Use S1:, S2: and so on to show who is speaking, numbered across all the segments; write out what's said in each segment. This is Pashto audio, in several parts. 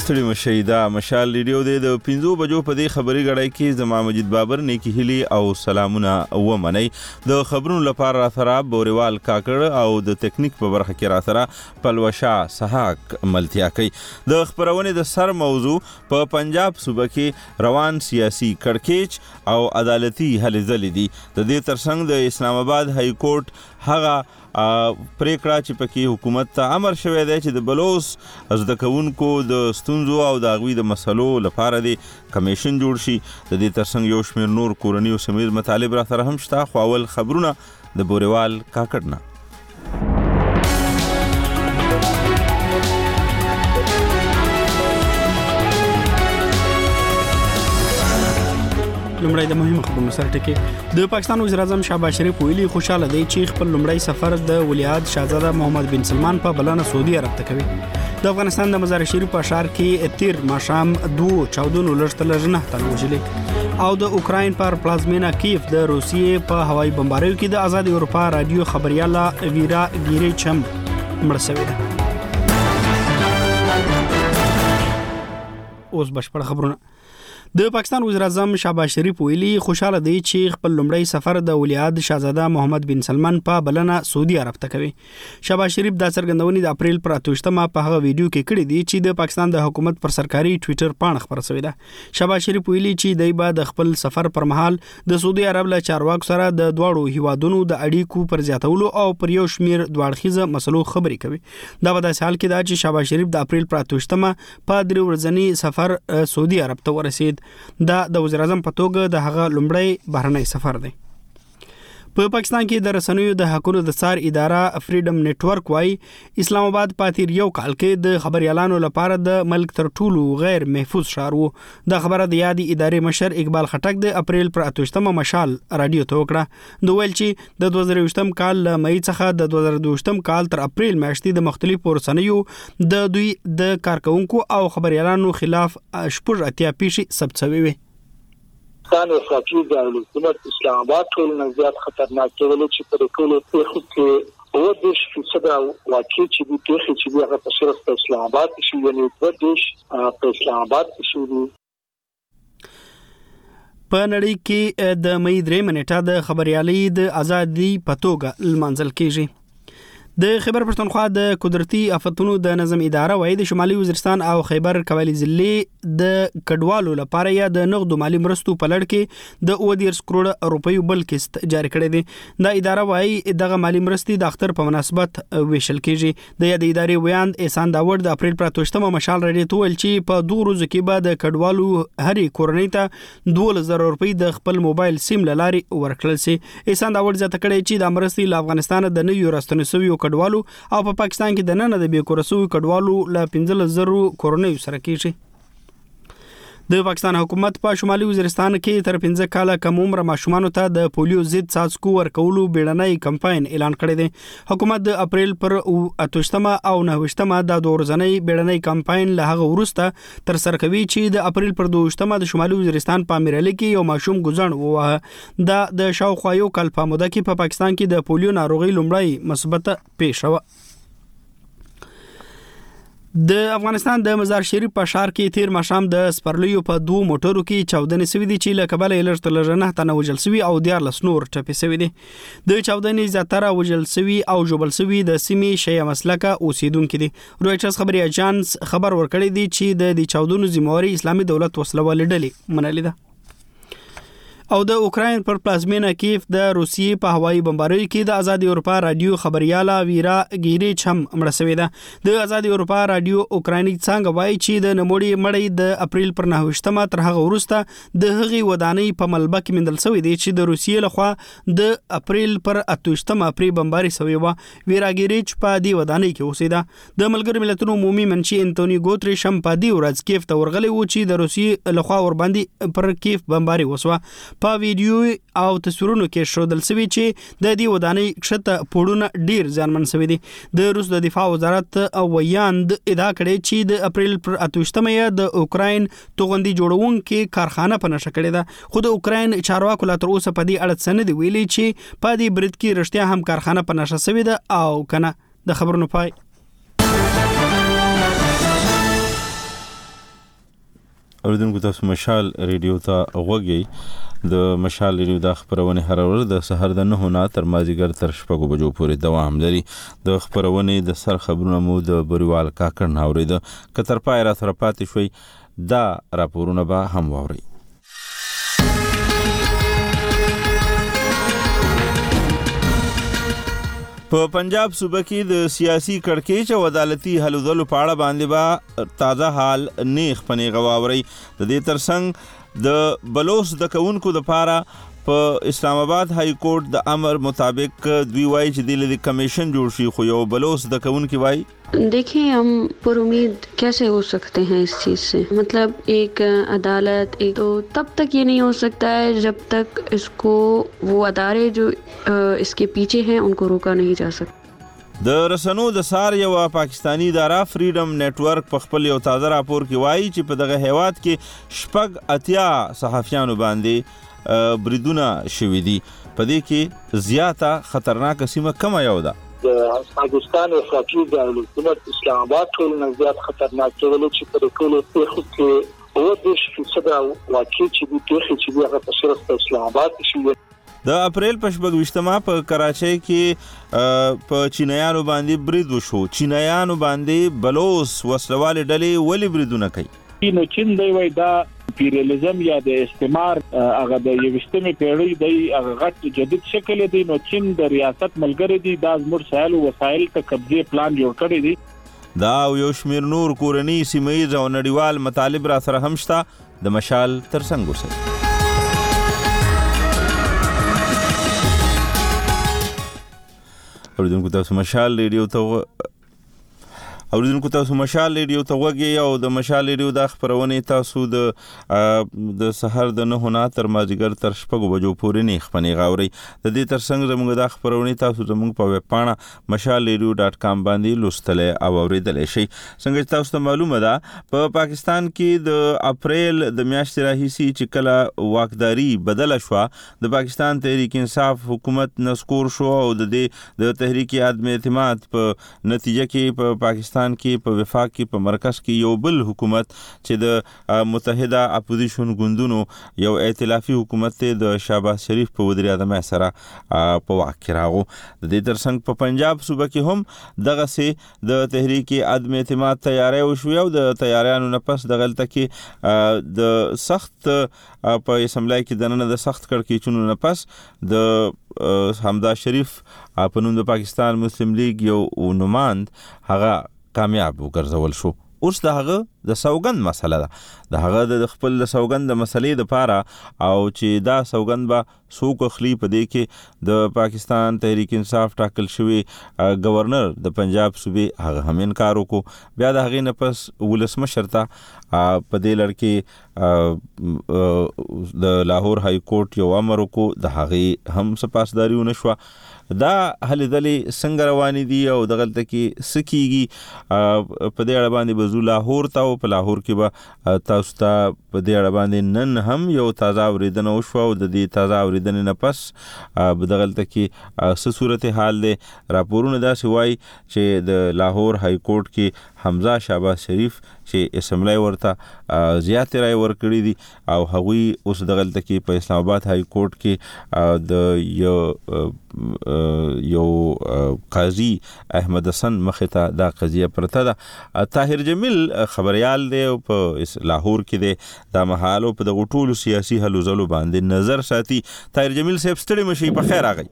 S1: ستړي مشئ دا مشال ریډیو د 5 بجو په دې خبري غړای کې زما مجید بابر نیکی هلی او سلامونه ومني د خبرونو لپاره سره بوريوال کاکړ او د ټیکنیک په برخه کې را سره پلوشا سحاق ملتیا کوي د خبرونه د سر موضوع په پنجاب صوبه کې روان سیاسي کړکېچ او عدالتي هلې ځلې دي د دې ترڅنګ د اسلام آباد های کورټ هغه پریکړه چې پکې حکومت ته امر شوی دی چې د بلوس زده کوونکو د ستونزو او د هغوی د مسلو لپاره د کمیشن جوړ شي د دې ترڅنګ یو شمېر نور کورني او سمیز مطالب را سره هم شته خو اول خبرونه د بوريوال کاکړ نه
S2: لومړی د مهمه خبرونو سره ټکی د پاکستان وزیر اعظم شهباز شریف ویلي خوشاله دی چې خپل لومړی سفر د ولیعهد شاهزاده محمد بن سلمان په بلنه سعودي عرب ته کوي د افغانستان د مزار شریف په ښار کې تیر ماښام 2 چاودنو لږ تر وژلې او د اوکراین پر پلازمینا کیف د روسیې په هوایي بمباریو کې د آزاد اروپا رادیو خبرياله ویرا ګیریچم مړ شوې ده اوس بشپړ خبرونه د پاکستان وزیر اعظم شهباز شریف ویلي خوشاله دی چې خپل لومړی سفر د ولیعهد شاهزاده محمد بن سلمان په بلنه سعودي عرب ته کوي شهباز شریف د څرګندونې د اپریل پر 28مه په هغه ویډیو کې کړی دی چې د پاکستان د حکومت پر سرکاري ټوئیټر پاڼه خبره شوې ده شهباز شریف ویلي چې دای به د خپل سفر پر مهال د سعودي عرب له چارواکو سره د دواړو هیوادونو د اړیکو پر زیاتولو او پر یو شمیر دواړخیزه مسلو خبرې کوي دا په داسې حال کې دا چې شهباز شریف د اپریل پر 28مه په 3 ورځنی سفر سعودي عرب ته ورسید دا د وزیر اعظم په توګه د هغه لومړی بهرنی سفر دی په پاکستان کې د رسنیو د حقوقو د څار اداره فریډم نتورک وايي اسلام آباد پاتې یو کال کې د خبريالانو لپاره د ملک تر ټولو غیر محفوظ شهر وو د خبره د یادي ادارې مشر اقبال خټک د اپریل پر 28مه مشال رادیو ته وکړه دوه ویل چې د 2020م کال مئی څخه د 2022م کال تر اپریل میاشتې د مختلفو رسنیو د دوی د کارکونکو او خبريالانو خلاف شپږ اتیا پیښې ثبت شوې وي
S3: ځان وساتو د حکومت اسلام آباد ټول نه زیات خطرناک کېدل چې په ټولو پیښو کې او د شفصد واقع چې د پیښې چې هغه په صرف اسلام آباد کې یعنی د دیش په اسلام آباد کې
S2: په نړۍ کې د مئی 3 نیټه د خبريالۍ د ازادي پتوګه لمانځل کیږي د خیبر پښتونخوا د قدرتي آفتونو د نظم اداره وايي د شمالي وزیرستان او خیبر کوالي ضلع د کډوالو لپاره یا د نغدو مالی مرستو په لړ کې د 20 کروڑ روپیو بل قسط جاری کړی دی د اداره وايي دغه مالی مرستې د اختر په مناسبت ویشل کیږي د یاد ادارې ویاند احسان داوود د اپریل پر 28مه مشال رادیو ته ویل چې په 2 ورځو کې به د کډوالو هرې کورنۍ ته 2000 روپۍ د خپل موبایل سیم لاري ورکړل شي احسان داوود ځکه کړی چې د مرستې له افغانستان د نویو راستنیو کډوالو او په پاکستان کې د نن د بیکورسو کډوالو له 15000 کورنۍ سره کیږي د پاکستان حکومت په شمالي وزیرستان کې تر 15 کاله کم عمر ماشومانو ته د پولیو ضد څاڅکو ورکولو بیړنۍ کمپاین اعلان کړی دی حکومت د اپریل پر 28مه او 29مه د 2 ورځنۍ بیړنۍ کمپاین له هغه وروسته تر سره کوي چې د اپریل پر 22مه د شمالي وزیرستان په امیرعلی کې یو ماشوم ګوزڼ ووهه د شاوخوا یو کال په موده کې په پاکستان کې د پولیو ناروغي لومړی مثبت پیښه و د افغانستان د مزار شریف په ښار کې تیر ماښام د سپرلیو په 2 موټرو کې چاودنې شوې دي چې له کبله لږ تنه وژل شوي او 14 نور ټپي شوي دي د چاودنې زیاتره وژل شوي او ژوبل شوي د سیمې شیعه مسلکه اوسیدونکو دي رويټرز خبري اژانس خبر ورکړی دی چې د دې چاودنو ذمہواری اسلامي دولت وسلوال ډلې منلې ده او د اوکراین پر پلازمینا کیف د روسیې په هوایي بمباریو کې د آزاد اروپا رادیو خبرياله ویرا ګیریچ هم مړه شوې ده د آزاد اروپا رادیو اوکرایني څنګه وایي چې د نموړي مړی د اپریل پر 9مه تر هغه وروسته د هغې ودانۍ په ملبه کې مندل شوی دی چې د روسیې لخوا د اپریل پر 28مه پری بمباری شوی و ویرا ګیریچ په دې ودانۍ کې اوسېده د ملګرو ملتونو عمومي منشي انټونی ګوتریش هم په دې ورځ کیف ته ورغلی و چې د روسیې لخوا ور باندې پر کیف بمباری وسوه په ویډیو او تصویرونو کې شودل شوی چې د دې ودانۍ کښته پوړونه ډیر ځانمن شوی دي د روس د دفاع وزارت ویاند ادعا کړې چې د اپریل پر 28مه د اوکراین توغندي جوړونکو کارخانه په نشه کړې ده خو د اوکراین چارواکو لا تر اوسه په دې اړه څه نه دی ویلي چې په دې برید کې رښتیا هم کارخانه په نشه شوی ده او کنه د خبرونو پای
S1: اوریدونکو تاسو مشال ریډیو ته غوږی د مشال ریډیو د خبرونه هر ورځ د سحر د 9 نه تر مازیګر تر 6 بجو پورې دوام لري. د خبرونه د سر خبرونه مو د بریوال کاکړ ناورید کتر پای را تر پاتې شوي دا راپورونه به هم ووري. په پنجاب صوبه کې د سیاسي کړکېچ او عدالتي حل ذلو په اړه باندې با تازه حال نیخ پنې غواوري. د دې ترڅنګ د بلوچ د کونکو د پاره په اسلام آباد های کورټ د امر مطابق دوی وایي چې د لیدي کمیشن جوړ شي خو یو بلوچ د کونکو وایي
S4: देखिए हम पर उम्मीद कैसे हो सकते हैं इस चीज़ से. मतलब एक अदालत एक तो तब तक ये नहीं हो सकता है जब तक इसको वो अदारे जो इसके पीछे हैं उनको रोका नहीं जा सकता.
S1: د رسنو د سار یو پاکستانی اداره فریډم نتورک په خپل یو تازه راپور کې وایي چې په دغه هیواد کې شپږ اتیا صحافیانو باندې بریدونه شوي دي. په دې کې زیاته خطرناک سیمه کومه یو ده؟
S3: د پاکستان وفاقي دولت اسلام آباد ټول نه زیات خطرناک ډول چې پر ټولو کې او د شفافیت واقعي چې د توخي چې هغه په صرف اسلام آباد شي.
S1: د اپریل په 28 په کراچۍ کې په چینایانو باندې برید وشو. چینایانو باندې بلوچ وسلوال ډلې ولې بریدونه کوي؟
S5: نو چین دی وای دا پیرلیزم یا د استعمار هغه د یوشتمه پیړۍ دی هغه غټ جدید شکل دی. نو چین د ریاست ملګری دی د زموږ سایل او وسایل ته قبضه پلان جوړ کړی دی.
S1: دا یو شمیر نور کورنی سیمایي او نړیوال مطالب را سره هم شته. د مشال ترڅنګ وسه اوریدونکو تاسو مشال ریډیو ته وګورئ او د مشال ریډیو د خبرونه تاسو د سحر د 9 نه تر مازیګر تر 6 بجو پورې نه خپنې غاوري. د دې ترڅنګ زموږ د خبرونه تاسو زموږ په ویب پاڼه mashalradio.com باندې لوستل او اوریدل شي. څنګه تاسو ته معلومه ده په پاکستان کې د اپریل د میاشتې راهیسي چې کله واکداري بدله شو د پاکستان تحریک انصاف حکومت نسکور شو او د تحریک عدم اعتماد په نتیجه کې په پاکستان کې په وفاق کې په مرکز کې یو بل حکومت چې د متحده اپوزیشن ګوندونو یو ائتلافي حکومت د شهباز شریف په وزیر اعظم سره په واک کې راغو. د دې ترڅنګ په پنجاب صوبه کې هم دغه سه د تحریک عدم اعتماد تیاری وشو او د تیاریانو نه پس د غلطه کې د سخت په اسمبلی کې دنه د سخت کړکېچونو نه پس د حمزه شریف په نوم د پاکستان مسلم لیگ یو نمائند هغه کامیاب وګرځول شو. اوس د هغه د سوګند مسله ده. د هغه د خپل سوګند د مسلې د پاره او چې دا سوګند به څوک اخلي په دې کې د پاکستان تحریک انصاف ټاکل شوی گورنر د پنجاب صوبې هغه هم انکار وکړو. بیا د هغې نه پس ولسمشر ته په دې لړ کې د لاهور های کورټ یو امر وکړو. د هغې هم سپاسداري ونه شوه. دا هلې دلې څنګه روانې دي او دغلته کې څه کېږي په دې اړه باندې به ځو لاهور ته. او په لاهور کې به تاسو ته په دې اړه باندې نن هم یو تازه اورېدنه وشوه او د دې تازه اورېدنې نه پس به دغلته کې څه صورت حال دی. راپورونه داسې وایي چې د لاهور های کورټ کې حمزه شهباز شریف چې اسمبلی ورته زیاتې رای ورکړي دي او هغوی اوس دغلته کې په اسلام آباد های کورټ کې د یو قاضي احمد حسن مخې ته دا قضیه پرته ده. طاهر جمیل خبریال دی په لاهور کې دی دا مهال په دغه ټولو سیاسي هلو ځلو باندې نظر ساتي. طاهر جمیل صاحب ستړي مشي په خیر راغی.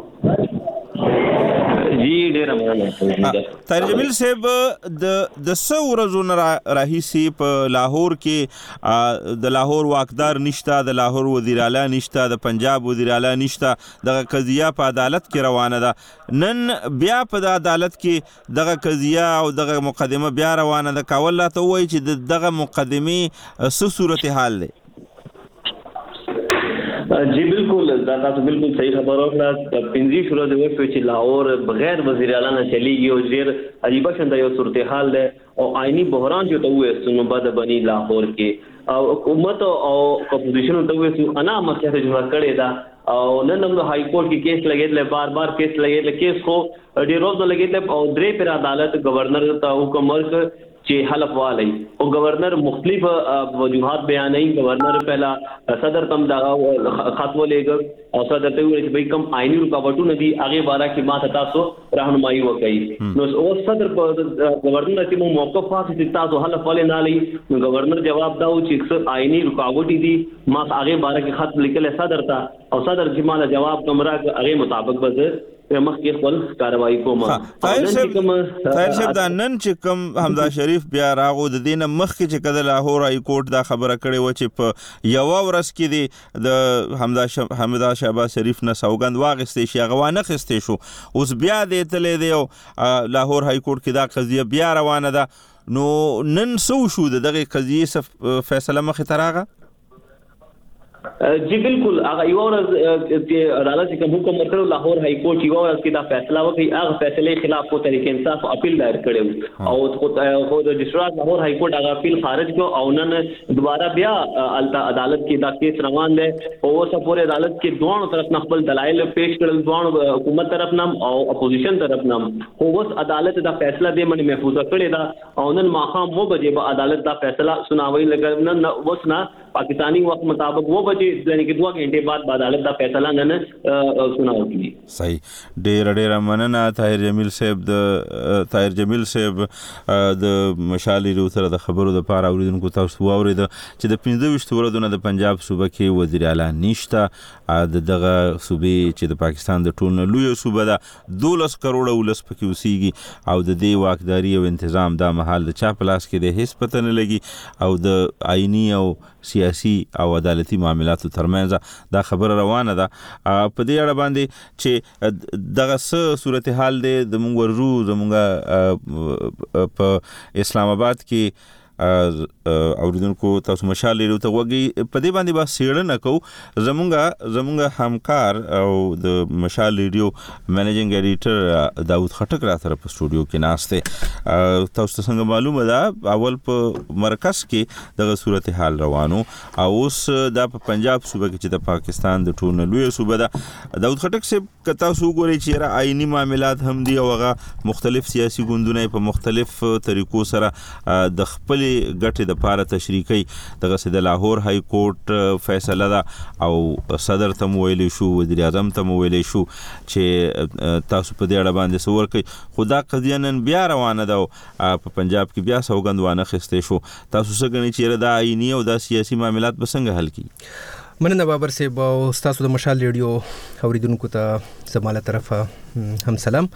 S6: جی ډیر مننه.
S1: طاهر جمیل صاحب د څو ورځو نه راهیسي په لاهور کې د لاهور واکدار نشته، د لاهور وزیر اعلی نشته، د پنجاب وزیر اعلی نشته، دغه قضیه په عدالت کې روانه ده. نن بیا په عدالت کې دغه قضیه او دغه مقدمه بیا روانه ده. کول ته وایي چې دغه مقدمه څه صورت حال دی؟
S6: جی بالکل دا تاسو بالکل صحیح خبر وکړه. 15 ورځې وشوې چې لاهور بغیر وزیر اعلی نه چلیږي او ډېر عجیبه شانته یو صورتحال دی او آئینی بحران چې ته وایې نو بعد بنی لاهور کې او حکومت او اپوزیشن ته وایې انا مسله جوړه کړې ده او نن هم های کورټ کې کیس لګېدل، بار کیس لګېدل، کیس خو ډېر روز لګېدل او درې پر عدالت گورنر ته حکم ورکړ چې حلف والی او گورنر مختلف وجوهات بیانوي. گورنر پہلا صدر تم دا خط ولېږه او صدر ته ویل چې بھئی کوم آئینی رکاوټونه دي هغه باره کې ما ته تاسو راهنمایي وکړئ. نو اوس صدر گورنر ته مو موقف واخیست چې تاسو حلف ولې نه لئ. نو گورنر جواب دا و چې آئینی رکاوټ دي ما هغه باره کې خط لیکل صدر ته او صدر چې مال جواب کوم راک هغه مطابق به مخکې خپل کاروایی کوم.
S1: طاهر صاحب دا نن چې کوم حمزه شریف بیا راغو د دینه مخکې چې کله لاهور های کورټ دا خبره کړې و چې په یو ورځ کې دی د حمزه شهباز شریف نه سوګند واغستې شي هغه وانه خستې شو اوس بیا دې تلې دی او لاهور های کورټ کې دا قضیه بیا روانه ده. نو نن سو شو دغه قضیه فیصله مخې ته راغله؟
S6: جی بالکل هغه یو ورځ چې عدالت کوم حکم ورکړو لاهور های کورټ یو ورځ کې دا فیصله وکړي هغه فیصله خلاف په طریقې انصاف اپیل دایر کړو او خو د رجسټرار لاهور های کورټ هغه اپیل خارج کړو او نن دوباره بیا عدالت کې دا کیس روان دی او اوس پورې عدالت کې دوه طرف نه خپل دلایل پیش کړل دوه حکومت طرف نام او اپوزیشن طرف نام. خو اوس عدالت دا فیصله دې باندې محفوظ کړی دا او نن ماخام 9 بجې به عدالت دا فیصله سناوي لګل نن اوس نه پاکستانی وقت مطابق 9 بجے یعنی کہ 2 घंटे بعد عدالت دا فیصلہ نن سناو کی.
S1: صحیح. ډیر مننه طاهر جمیل صاحب د مشالي روتر د خبرو د پاره اوریدونکو تاسو واورید چې د 25 ورځې د پنجاب صوبه کې وزیر اعلی نشته دغه صوبې چې د پاکستان د ټولنې لوی صوبه ده 12 کروڑ ولس پکې اوسېږي او د دې واکداري او تنظیم د محل د چا پلاس کې د هیڅ پته نه لګي او د آئینی او سیاسي او عدالتي معاملاتو ترمنځ دا خبره روانه ده. په دې اړه باندې چې دغه څه صورتحال دی زمونږ په اسلام آباد کې اوریدونکو تاسو مشال لرو ته وګي په دې باندې با سیړنه کو زمونږ همکار او د مشال ریډیو منیجینګ ایډیټر داود خټک را سره په سټوډیو کې ناشته. تاسو څنګه معلومه ده اول په مرکز کې دغه صورتحال روانو او اوس د پنجاب صوبه کې چې د پاکستان د ټولنې لوی صوبه ده. داود خټک صاحب کتا سو ګوري چې را آئینی معاملات هم دي او هغه مختلف سیاسي ګوندونه په مختلف طریقو سره د خپل ګټې د پاره تشریح کوي. دغه د لاهور های کورټ فیصله ده او صدر ته ویلې شو وزیر اعظم ته ویلې شو چې تاسو په دې اړه باندې څه ورکړئ. خدا قضیه نن بیا روانه ده په پنجاب کې بیا سوګند وانه خستې شو. تاسو څه غنئ چې دا آئینی او دا سیاسي معاملات به څنګه حل کړي؟
S7: مننه بابر صاحب او تاسو د مشال ریډیو اوریدونکو ته زماله طرفه هم سلام.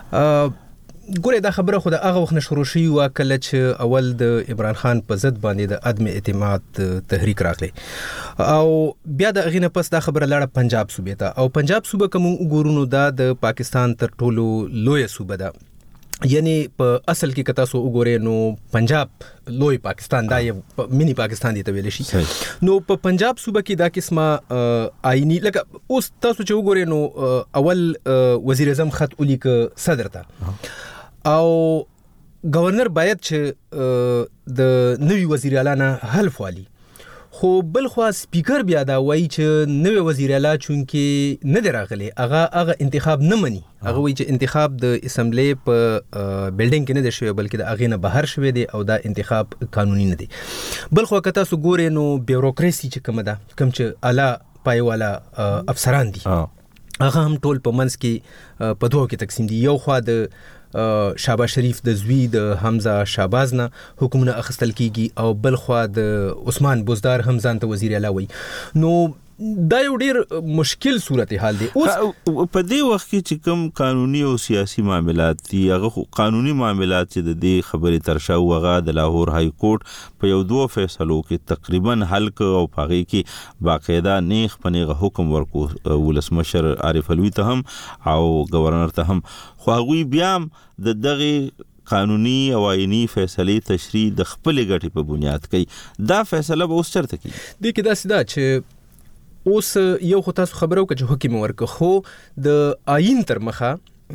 S7: ګوره دا خبره خو د هغه وخت نه شروع شي او کله چې اول د عمران خان په ضد باندې د عدم اعتماد تحریک راغلی او بیا د اغینه پس دا خبره لاړه پنجاب صوبې ته او پنجاب صوبه کوم وګورونو دا د پاکستان تر ټولو لوی صوبه ده. یعنی په اصل کې کتا سو وګورې نو پنجاب لوی پاکستان دا یو مینی پاکستان دی ته ویل شي. نو په پنجاب صوبه کې دا قسمه آئینی لکه اوس تاسو چې وګورې نو اول وزیر اعظم خط ولیک صدر ته او گورنر باید چې د نوی وزیر اعلی نه حلف والی خو بل خو سپیکر بیا دا وایي چې نوی وزیر اعلی چونکې نه دی راغلی هغه انتخاب نه مني. هغه وایي چې انتخاب د اسمبلی په بلډینګ کې نه دی شوی بلکې د هغې نه بهر شوی دی او دا انتخاب قانوني نه دی. بل خو که تاسو ګورئ نو بیوروکراسي چې کومه ده کوم چې اعلی پایواله افسران دي هغه هم ټول په منځ کې په دوه کې تقسیم دي. یو خوا د شهباز شریف د زوی د حمزه شهباز نه حکمونه اخیستل کیږي او بل خوا د عثمان بزدار هم ځان ته وزیر اعلی وایي. نو دا یو ډیر مشکل صورتحال دی. اوس
S1: په دې وخت کې چې کوم قانوني او سیاسي معاملات دي هغه قانوني معاملات چې د دې خبرې تر شا وغه د لاهور های کورټ په یو دوه فیصلو کې تقریبا حل او پاغي کې باقاعده نیغ پنیغه حکم ورکو ولسمشر عارف علوی ته هم او گورنر ته هم خو هغوی بیا د دغه قانوني او آئینی فیصلې تشریح د خپل ګټې په بنیاد کوي. دا فیصله به اوس چرته کوي؟
S7: د کې دا سیده چې اوس یو خو تاسو خبرو که چې حکم ورک خو د آئین تر مخه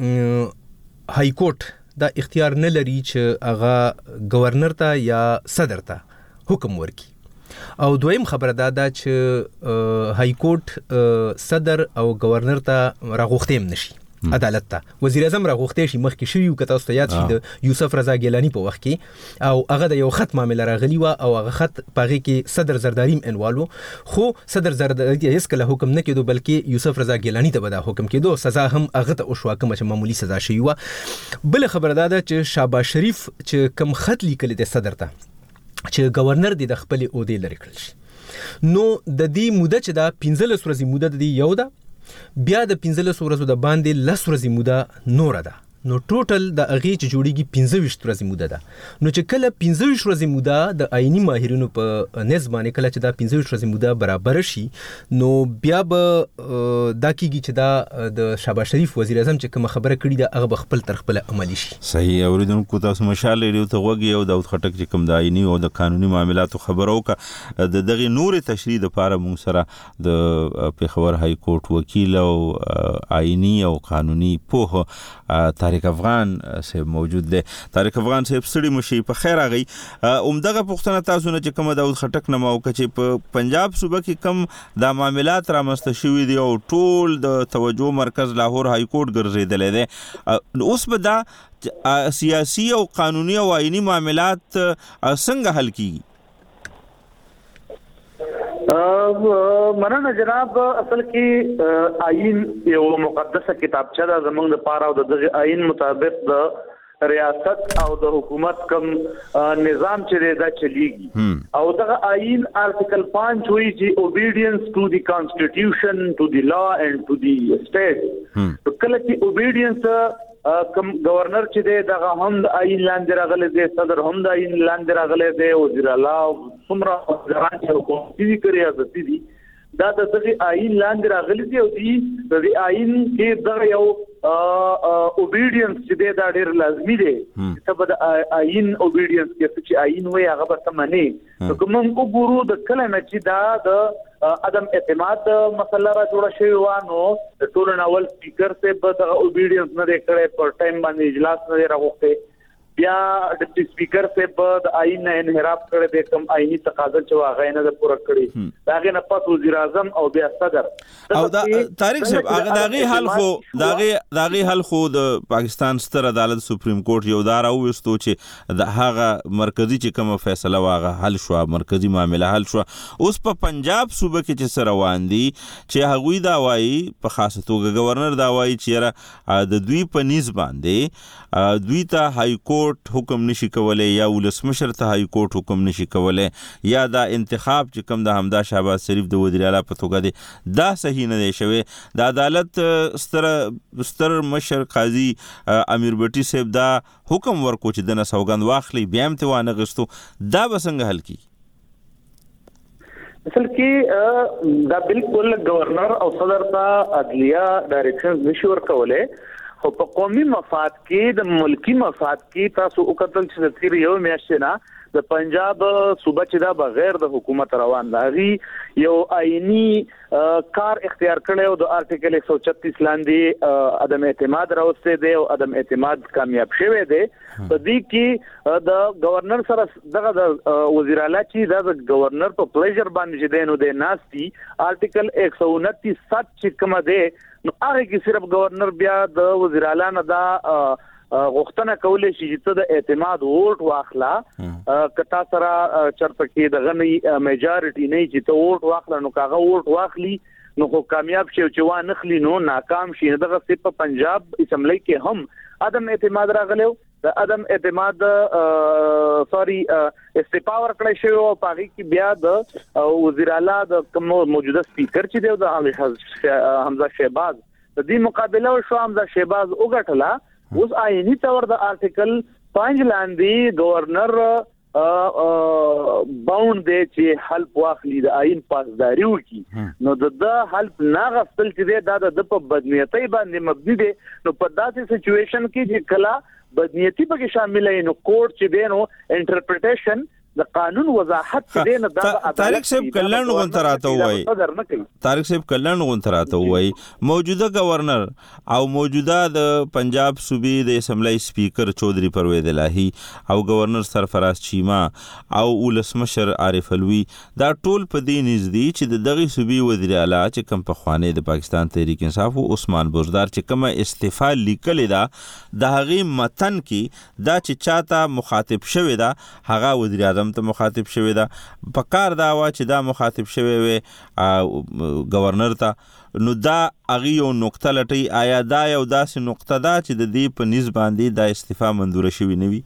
S7: های کورټ دا اختیار نه لري چې هغه گورنر ته یا صدر ته حکم ورکي. او دویم خبره دا چې های کورټ صدر او گورنر ته راغوښتیم نشي عدالت ته. وزیر اعظم راغوښتي شي مخکې شوی او کته استاد شي د یوسف رضا ګیلانی په وخت کې او هغه د یو خط معاملې راغلی و او هغه خط پاغي کې صدر زرداری انوالو خو صدر زرداری هیڅ کله حکم نه کېدو بلکې یوسف رضا ګیلانی ته به دا حکم کېدو سزا هم هغه ته وشو کوم چې معمولی سزا شي و. بل خبره ده چې شهباز شریف چې کم خط لیکل د صدر ته چې گورنر د خپل عہده لري کړل شي نو د دې موده چې دا 15 ورځې موده د یو ده بیا د 15 ورځو د باندې 10 ورځې موده نور ده نو ټوټل د اغه چې جوړیږي 15 ورځې موده ده. نو چې کله 15 ورځې موده د آئینی ماهرینو په نسبانه کله چې دا 15 ورځې موده برابر شي نو بیا به دا کیږي چې دا د شهباز شریف وزیر اعظم چې کوم خبره کړې ده هغه خپل تر خپل عملی شي.
S1: صحیح اوریدونکو تاسو مشال ریډیو ته وګورئ او داود خټک چې کوم د آئینی او د قانوني معاملاتو خبرو کا د دغه نور تشریح لپاره موږ سره د پیښور های کورټ وکیل او آئینی او قانوني پوه طارق افغان صاحب موجود دی. طارق افغان صاحب ستړي مشي په خیر راغی. عمدغه پښتنه تاسو نه چې کوم داود خټک نه ماو کچې په پنجاب صوبه کې کم د معاملات را مستشوي دي او ټول د توجه مرکز لاهور های کورټ ګرځیدل دي اوس به دا سیاسي او قانوني او آئینی معاملات څنګه حل کیږي؟
S3: مننه جناب. اصل کې آئین یو مقدسه کتابچه ده زموږ لپاره او د آئین مطابق د ریاست او د حکومت کوم نظام چې دا چلیږي او د آئین آرټیکل 5 وایي چې obedience to the constitution, to the law and to the state. کله چې obedience کوم گورنر چې دی دغه هم د آئین لاندې راغلی دی صدر هم د آئین لاندې راغلی دی وزیر اعلی څومره وزیران چې حکومتي دي کړي عزتي دي دا د دغه آئین لاندې راغلی دی او د آئین کې دغه یو obedience چې دی دا ډېر لازمي دی چې په د آئین obedience کې چې آئین وایي هغه به سمني نو کوم وګورو د کله نه چې دا د عدم اعتماد مسله را جوړه شوی و نو د ټول ناول سپیکر ته به د obedience نه کړي پر ټایم باندې اجلاس نه راغوښته بیا ډیپټي سپیکر ته په د آئین نه انحراف کړي د کوم آئینی تقاضا چې واغې نه د پوره کړي داغه نه پات وزیر اعظم او بیا صدر
S1: او دا طارق صاحب هغه داغه حل خو د پاکستان ستر عدالت سپریم کورټ یو دار او وستو چې د هغه مرکزی چې کوم فیصله واغه حل شو مرکزی معاملې حل شو اوس په پنجاب صوبه کې چې سره روان دي چې هغوی دا وایي په خاصه توګه گورنر دا وایي چې د دوی په نيز باندې دوی ته های کورټ حکم نشي کولای یا ولسمشر ته های کورټ حکم نشي کولای یا دا انتخاب چې کوم د حمدا شهباز شریف د وزیر اعلی په توګه دی دا صحیح نه دی شوی. د عدالت ستر مشر قاضي امیر بټي صاحب دا حکم ورکو چې د سوګند واخلي بیا هم ته وانه غستو دا به څنګه حل کی؟
S3: اصل کې دا بالکل گورنر او صدر ته عدلیه ډایریکشنز نشي ورکولای خو په قومي مفاد کې د ملکی مفاد کې تاسو وکتل چې د تیر یو میاشت نه د پنجاب صوبه چې دا بغیر د حکومت روان دی یو آئینی کار اختیار کړو د آرټیکل 136 لاندې عدم اعتماد راوسته دی او عدم اعتماد کامیاب شوه دی په دې کې د گورنر سره دغه د وزیر اعلی چې د گورنر په پلیجر باندې دینو د ناستي آرټیکل 129 چې کوم دی نو هغه کې صرف گورنر بیا د وزیر اعلی نه دا غوښتنه کولای شي چې د اعتماد ووټ واخلا کتا سره چرته کې د غنی میجارټي نه چې ته ووټ واخلا نو کاغه ووټ واخلي نو خو کامیاب شي چې وا نخلی نو ناکام شي دغه په پنجاب اسمبلی کې هم عدم اعتماد راغلو د عدم اعتماد استعفا ورکړی شو او پاغي کې بیا د وزیر اعلی د کوم موجوده سپیکر چې دی د حمزه شهباز د دې مقابله شو حمزه شهباز وګټله اوس آئینی تور د آرټیکل 5 لاندې گورنر باوند دی چې حلف واخلي د آئین پاسداري وکړي نو د حلف نه غوښتل چې د په بدنیتۍ باندې مبني دی نو په داسې سچويشن کې چې کله بدنیتی پکې شامل نه نو کورټ چې دی نو انټرپریټیشن د قانون وضاحت کې نه دا
S1: طارق صاحب کلن غونتراته وای طارق صاحب کلن غونتراته وای موجوده گورنر او موجوده د پنجاب صوبې د اسمبلی سپیکر چودھری پرویز الہی او گورنر سرفراز چیما او ولسمشر عارف الوی دا ټول په دې نږدې چې د دغه صوبې وزیر اعلی چې کوم په خوانه د پاکستان تحریک انصاف او عثمان بوزدار چې کومه استعفا لیکل دا د هغه متن کې دا چې چاته مخاطب شوی دا هغه وزیر اعظم ته مخاطب شوی دا په کار دا وا چې دا مخاطب شوی وي گورنر ته نو دا اغي یو نقطه لټي آیا دا یو داسې نقطه ده چې د دې په نسبت باندې دا استعفا منظور شوی نه وي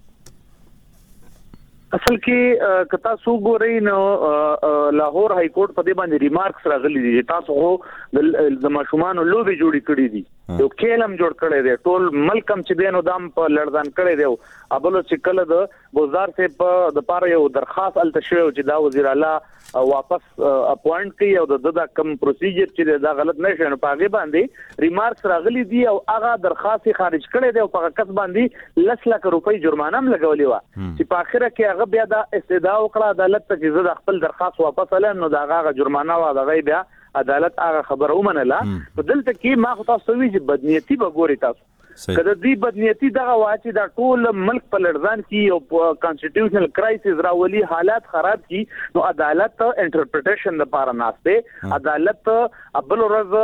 S3: اصل کې کتا سو ګورې نو لاهور های کورټ په دې باندې ریمارکس راغلي دي تاسو هو د ماشومان لوبي جوړی کړی دي یو کېلم جوړ کړی دی ټول ملکم چې دینو دام په لړزان کړی دی ابلو چې کله د بازار سے په د پاره یو درخواست الته شوی چې دا وزیر اعلی واپس اپوینټ کړي او د کم پروسیجر چې دا غلط نشي نو پاګې باندې ریمارکس راغلي دي او هغه درخواست خارج کړی دی او په کس باندې 10 لک روپۍ جرمانه هم لګولې و چې په اخره کې هغه بیا د استدعا وکړه عدالت ته چې زه خپل درخواست واپس الم نو دا هغه جرمانه و دا بیا عدالت هغه خبره ومنله دلته کې ما خو تاسو وی چې بدنیتی به ګوري تاسو کله دې بدنیتی دغه واچي دا ټول ملک په لړزان کې او کانسټیټیوشنل کرایسس راولي حالات خراب کی نو عدالت انټرپریټیشن لپاره ناشته عدالت ابل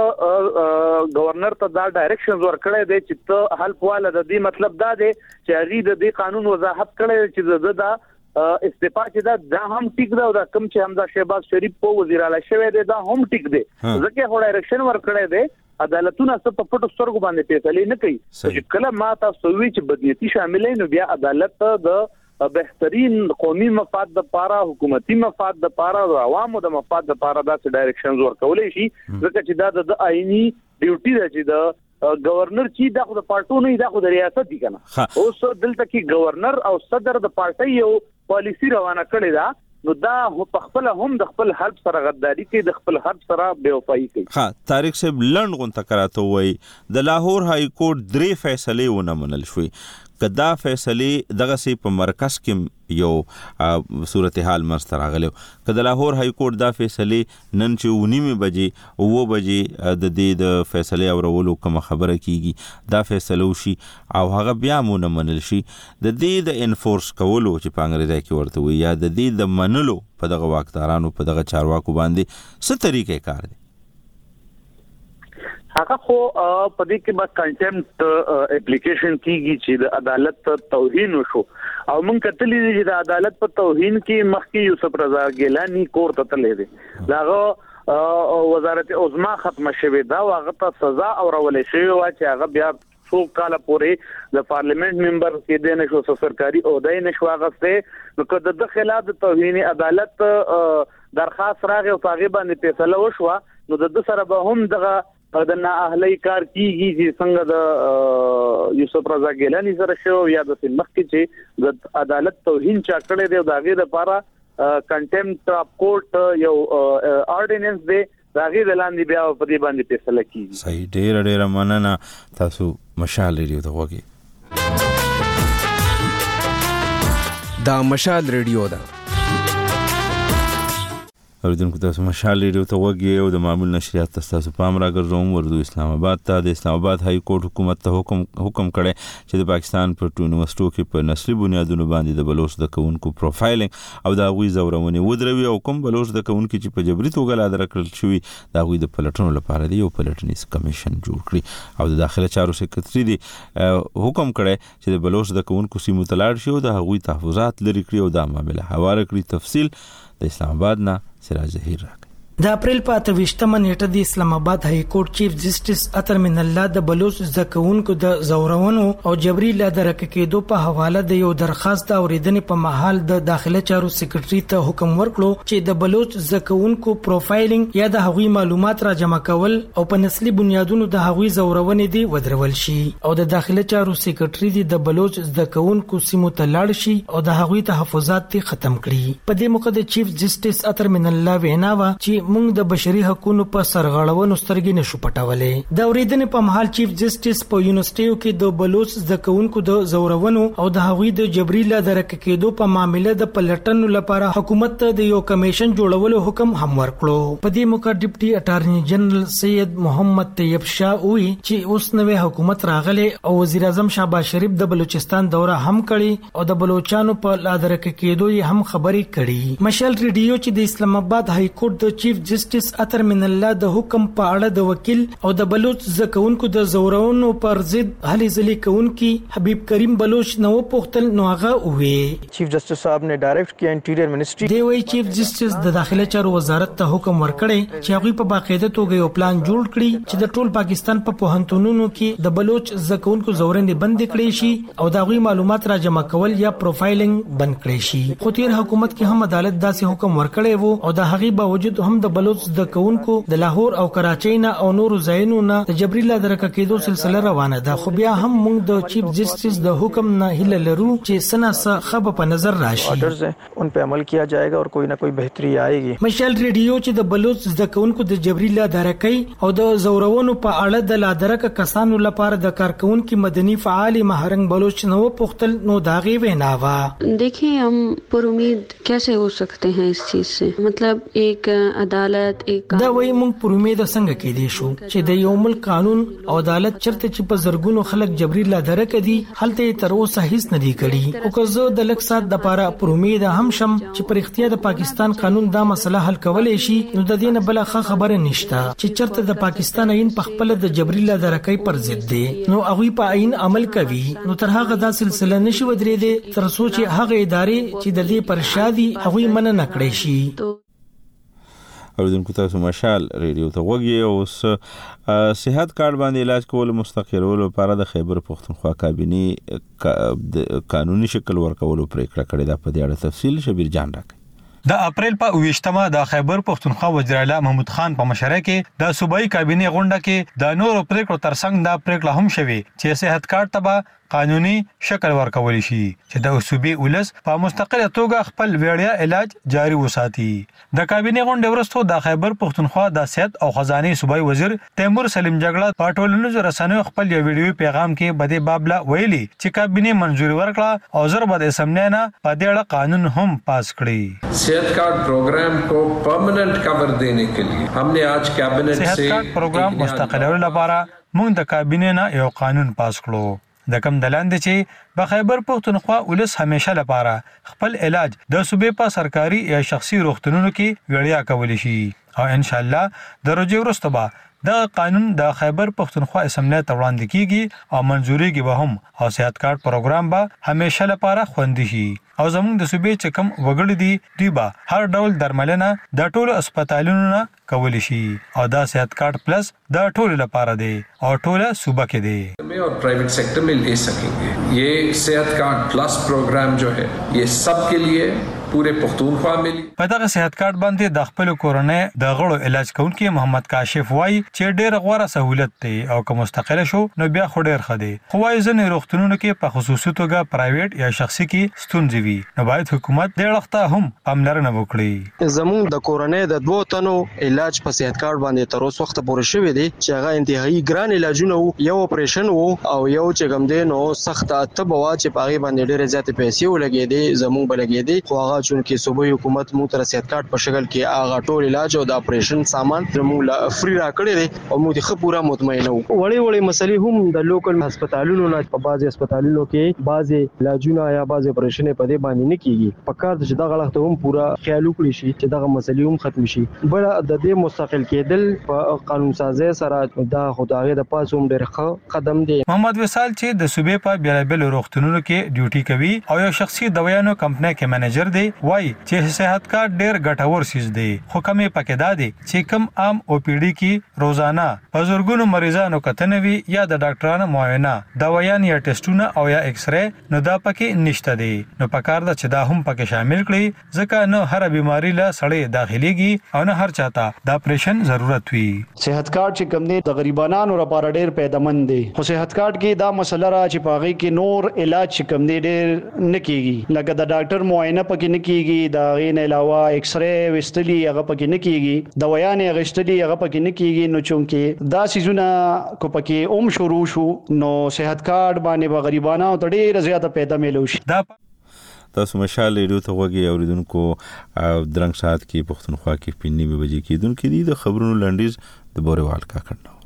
S3: ورځ گورنر ته دا ډایرکشنز ورکړی دی چې ته حل پواله د دې مطلب دا دی چې هغه د دې قانون وضاحت کړی چې دا استعفا چې دا هم ټیک دا کم چې حمزه شهباز شریف په وزیر اعلی شوی دی دا هم ټیک دی ځکه هو ډایرکشن ورکړی دی عدالتونه څه په پټو سترګو باندې فیصله نه کوي چې کله ما تاسو وی چې بدنیتی شاملې نو بیا عدالت د بهترین قومي مفاد د پاره حکومتي مفاد د پاره او عوامو د مفاد د پاره دا ډایرکشنز ورکولې شي ځکه چې دا د آئینی ډیوټي ده چې د گورنر چې دا خو د پارټو نه دا خو د ریاست دي کنه اوس دلته کې گورنر او صدر د پارټي یو پالیسی روانه کړی دا نو دا په خپل هم د خپل حرب سره غداری کوي د خپل حرب سره بیوفایی کوي
S1: ها طارق صاحب لند غون تکراته وای د لاهور های کورټ 3 فیصله ونه منل شوې کدا فیصله دغه سي په مرکز کې یو صورتحال مستر راغلو کدا لاهور های کورټ دا فیصله نن چې 9 بجې او بجې د دې د فیصله اورولو کوم خبره کیږي دا فیصله وشي او هغه بیا مونږ منل شي د دې د انفورس کولو چې په انګریزي کې ورته وي یا د دې د منلو په دغه واکدارانو په دغه چارواکو باندې څه طریقې کار دي
S3: هغه خو په دې کې به کنټمپټ اپلیکیشن کیږي چې د عدالت توهین وشو او مونږ کتلې چې د عدالت په توهین کې مخکې یوسف رضا ګیلانی کور ته تللی دی داغه وزارت عظما ختم شوه دا هغه ته سزا اورولې شوی و چې هغه بیا څو کال پورې د پارلیمنت ممبر کې د نشو سرکاري عہده نشو غسته نو کله د خلاف د توهین عدالت درخواست راغی او هغه باندې فیصله وشو نو د سره به هم دغه د نه اهلي کار کیږي چې څنګه د یوسف رضا ګیلانی سره شو یا د مخکې چې د عدالت توهین چا کړی دی دا غي د لپاره کنټمپټ اف کورټ یو اورډیننس دی دا غي د لاندې بیا په دې باندې فیصله کیږي
S1: صحیح ډیر مننه تاسو مشال ریډیو ته وګورئ
S7: دا مشال ریډیو ده
S1: اوریدونکو تاسو مشال ریډیو ته وګورئ او د معمول نشریات تاسو پام راګرځوم ورته اسلام آباد ته د اسلام آباد های کورټ حکومت ته حکم کړي چې د پاکستان په یونیورسيټو کې په نسلي بنیادونو باندې د بلوچ د کوونکو پروفایلینګ او د غوي زورونې ودروي او کوم بلوچ د کوونکو چې په جبري توګه لا درکړل شوی د غوي د پلټنو لپاره دی یو پلټنیز کمیشن جوړ کړي او د داخله چارو سکرټري دی حکم کړي چې د بلوچ د کوونکو سیمو تلاړ شي او د غوي تحفظات لري کړي او د معاملې حواله کړي تفصیل د اسلام آباد نه سراج ظهیر راک
S8: د اپریل په 28مه نیټه د اسلام آباد های کورټ چیف جسټس اطهر من الله د بلوچ زکونکو د زورونو او جبري لا درک کېدو په حواله د یو درخواست اوریدنې په محل د داخله چارو سکرټري ته حکم ورکړو چې د بلوچ زکونکو پروفایلینګ یا د هغوی معلومات را جمع کول او په نسلي بنیادونو د هغوی زورونې دی ودرول شي او د داخله چارو سکرټري د بلوچ زکونکو سیمو ته لاړ شي او د هغوی تحفظات ختم کړي په دې موقع د چیف جسټس اطهر من الله ویناوه چې موږ د بشري حقوقو په سرغړونو سترګې نشو پټولې. د اوریدنې په مهال چیف جسټس په یونیورسيټیو کې د بلوچ زده کوونکو د زورونو او د هغوی د جبري لادرک کېدو په معاملې د پلټنو لپاره حکومت ته د یو کمیشن جوړولو حکم هم ورکړو. په دې موقع ډیپټي اټارنی جنرال سید محمد طیب شاه وی چې اوس نوې حکومت راغله او وزیر اعظم شهباز شریف د بلوچستان دوره هم کړي او د بلوچستانو په لادرک کېدو یې هم خبرې کړي. مشال ریډیو چې د اسلام آباد های کورټ د چیف جسټس اطهر من الله د حکم په اړه د وکیل او د بلوچ زکونکو د زورونو پر ضد هلې ځلې کوونکی حبیب کریم بلوچ نو پختل نو هغه وی
S9: چیف جسټس صاحب نے ډایرکټ کیا انټیریئر منسٹری
S8: دی وی چیف جسټس د داخله چارو وزارت ته حکم ورکړي چې هغه په باقاعده توګه یو پلان جوړ کړي چې د ټول پاکستان په پوهنتونونو کې د بلوچ زکونکو زورندې بند کړي شي او د غوي معلومات را جمع کول یا پروفایلینګ بند کړي شي. خو تیر حکومت کې هم عدالت داسې حکم ورکړي وو او د هغې باوجود هم د بلوچ زکونکو د لاهور او کراچۍ نه او نورو ځایونو نه د جبري لادرک کېدو سلسله روانه ده. خو بیا هم موږ د چیف جسټس د حکم نه هیله لرو چې سنا خبر په نظر راشي
S9: آرڈرز ہیں ان پہ عمل کیا جائے گا اور کوئی نہ کوئی بہتری آئے گی.
S8: مشال ریډیو چې د بلوچ زکونکو د جبري لادرکۍ او د زورونو په اړه د لادرک کسانو لپاره د کارکونکو مدني فعال مهرنګ بلوچ نو پختل نو داغي ویناوا.
S4: देखिए हम पर उम्मीद कैसे हो सकते हैं इस चीज से, मतलब एक عدالت एक
S8: دا وایي موږ پر امید څنګه کې دي شو چې د یو ملک قانون او عدالت چرته چې په زرګونو خلک جبري لادرک دي هلته تر اوسه هیڅ نه دی کړی. او که زه د لک سات د پاره پر امید هم شم چې پر اختیار د پاکستان قانون دا مسله حل کولای شي نو د دې نه بل خبره نشته چې چرته د پاکستان عین په خپل د جبري لادرکۍ پر ضد دي نو هغه په عین عمل کوي نو تر هغه دا سلسله نشي ودرېده تر سوچ هغه ادارې چې د دې پر شادي هغه مننه نکړي شي.
S1: اوریدونکو تاسو مشال ریډیو ته وګورئ. اوس صحت کارت باندې علاج کول مستقرولو لپاره د خیبر پختونخوا کابینه قانوني شکل ورکولو پریکړه کړې ده. په دې اړه تفصیل شبیر جان راکړي.
S10: د اپریل په 28مه د خیبر پختونخوا وزیر اعلی محمود خان په مشرۍ کې د صوبایي کابینه غونډه کې د نورو پریکړو ترڅنګ د پریکړه هم شوې چې صحت کارت ته قانوني شکل ورکول شي چې د صوبې ولس په مستقله توګه خپل وړیا علاج جاری وساتي. د کابینه غونډې وروسته د خیبر پختونخوا د صحت او خزانه صوبایي وزیر تیمور سلیم جګړه په ټولنیزو رسنیو خپل یو ویډیو پیغام کې بده بابلا ویلي چې کابینه منځوري ورکړه او زر بد اسمبلی نه په دې اړه قانون هم پاس کړی.
S11: सेहत कार्ड प्रोग्राम को परमानेंट कवर देने के लिए हमने आज कैबिनेट से
S10: सेहत कार्ड प्रोग्राम مستقلولو لپاره موږ د کابینه نه یو قانون پاس کړو. د کم دلاندې چې په خیبر پختونخوا ولس همیشه لپاره خپل علاج د صوبې په سرکاري یا شخصي روغتونونو کې وړیا کولی شي او ان شاء الله د روزي وروسته به د قانون د خیبر پختونخوا اسمبلی ته وړاندې کیږي او منځوريږي به هم او صحت کارت پروګرام به همیشه لپاره خوندي شي او زموږ د صوبې چې کم وګړي دي دوی به هر ډول درملنه د ټولو هسپتالونو نه کولی شي او دا صحت کارت پلس د ټولو لپاره دی او ټوله صوبه کې دی
S11: और प्राइवेट सेक्टर में ले सकेंगे. ये सेहत कार्ड प्लस प्रोग्राम जो है ये सबके लिए पूरे पख्तूनख्वा में
S10: په دغه صحت کارت باندې د خپل کورونې د غړو علاج کوونکی محمد کاشف وای چې ډېر غوړه سہولت دی او که مستقله شو نو بیا خو ډېر ښه دی. خو وای ځنې روغتونونو کې په خصوصي توګه پرایویټ یا شخصي کې ستونزې وي نو باید حکومت دې اړخ هم پاملرنه وکړي.
S9: زموږ د کورونې د 2 تنو علاج په صحت کارت باندې تر اوسه وخت پورې شوی دی چې هغه انتهایی ګران علاجونه یو اپریشن وو او یو چې کوم دی نو سخت تبوا چې پاغي باندې ډېر زیات پیسې ولګې دي زموږ بلګې دي خو هغه چون کې صوبایي حکومت مو تر صحت کارت په شکل کې هغه ټول علاج او د اپریشن سامان زموږ فری راکړي دي او موږ ښه پورا مطمئن وو. وړي مسلې هم د لوکل هسپتالونو نه په بعضي هسپتالونو کې بعضي علاجونه یا بعضي اپریشن په دې باندې نه کیږي. په کار چې دغه وخت هم پورا خیال وکړي شي چې دغه مسلې هم ختم شي. بل د دې مستقل کېدل په قانون سازي سره دا خدای د پاسوم ډېر ښه قدم دی.
S10: محمد وصال چې د صوبې په بیلابل روغتونونو کې ډیوټي کوي او یو شخصي دوايانو کمپنۍ کې منیجر دی وای چې صحت کارت ډېر ګټور سیس دی خو کمې پکې دا دی چې کم عام او پی ډي کې روزانه په زورګونو مریضانو کتنه وي یا د ډاکټرانو معاینه دوايان یا ټیسټونه او یا ایکس ری نو دا پکې نشته دی. نو پکار دا چې دا هم پکې شامل کړي ځکه نو هر بیماری له سړی داخليږي او نه هر چاته د اپریشن ضرورت وي.
S12: صحت کارت چې کوم دی د غریبانو لپاره ډېر پیدامند دی خو صحت کارت کې دا مسله را چې پاغي کې نور علاج چې کوم دی ډېر نکېږي لکه د ډاکټر معاینه پکې نه کیږي، دا غین علاوه ایکس ری وستلی هغه پکې نه کیږي، دوايانې غشتلی هغه پکې نه کیږي. نو چونکه دا سيزونه کو پکې شروع شو نو صحت کارت باندې به غریبانو ته ډېر زیاته پیدا ملو شي.
S1: تاسو مشال ریډیو ته وګورئ اوریدونکو درنګ ساعت کې پښتونخوا کې پینې به بجې کېدونکې دي د خبرونو لنډیز د بوريوال کاکړ نو.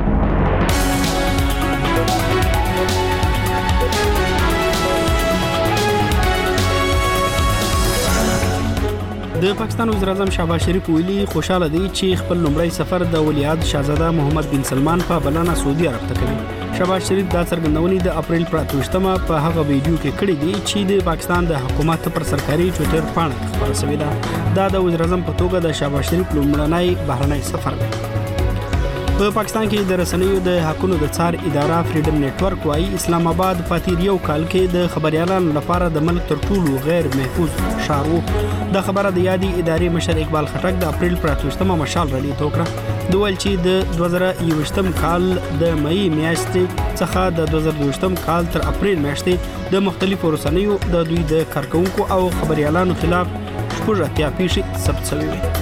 S2: د پاکستان وزیر اعظم شهباز شریف ویلي خوشاله دی چې خپل لومړی سفر د ولیعهد شاهزاده محمد بن سلمان په بلنه سعودي عرب ته کوي. شهباز شریف دا څرګندونې د اپریل پر 28مه په هغه ویډیو کې کړې دي چې د پاکستان د حکومت پر سرکاري ټویټر باندې خبره شوې ده. دا د وزیر اعظم په توګه د شهباز شریف لومړنی بهرنی سفر دی. په پاکستان کې د رسنیو د حقوقو د څار اداره فریډم نتورک وايي اسلام آباد په تیر یو کال کې د خبريالانو لپاره د ملک تر ټولو غیر محفوظ ښار وو. د خبره د یادي ادارې مشر اقبال خټک د اپریل پر 28مه مشال رالي توکړه. د ویل چې د 2021م کال د مې میاشتې څخه د 2022م کال تر اپریل میاشتې د مختلفو رسنیو د دوی د کارکونکو او خبريالانو خلاف شپږ اتیا پیښې ثبت شوې وي.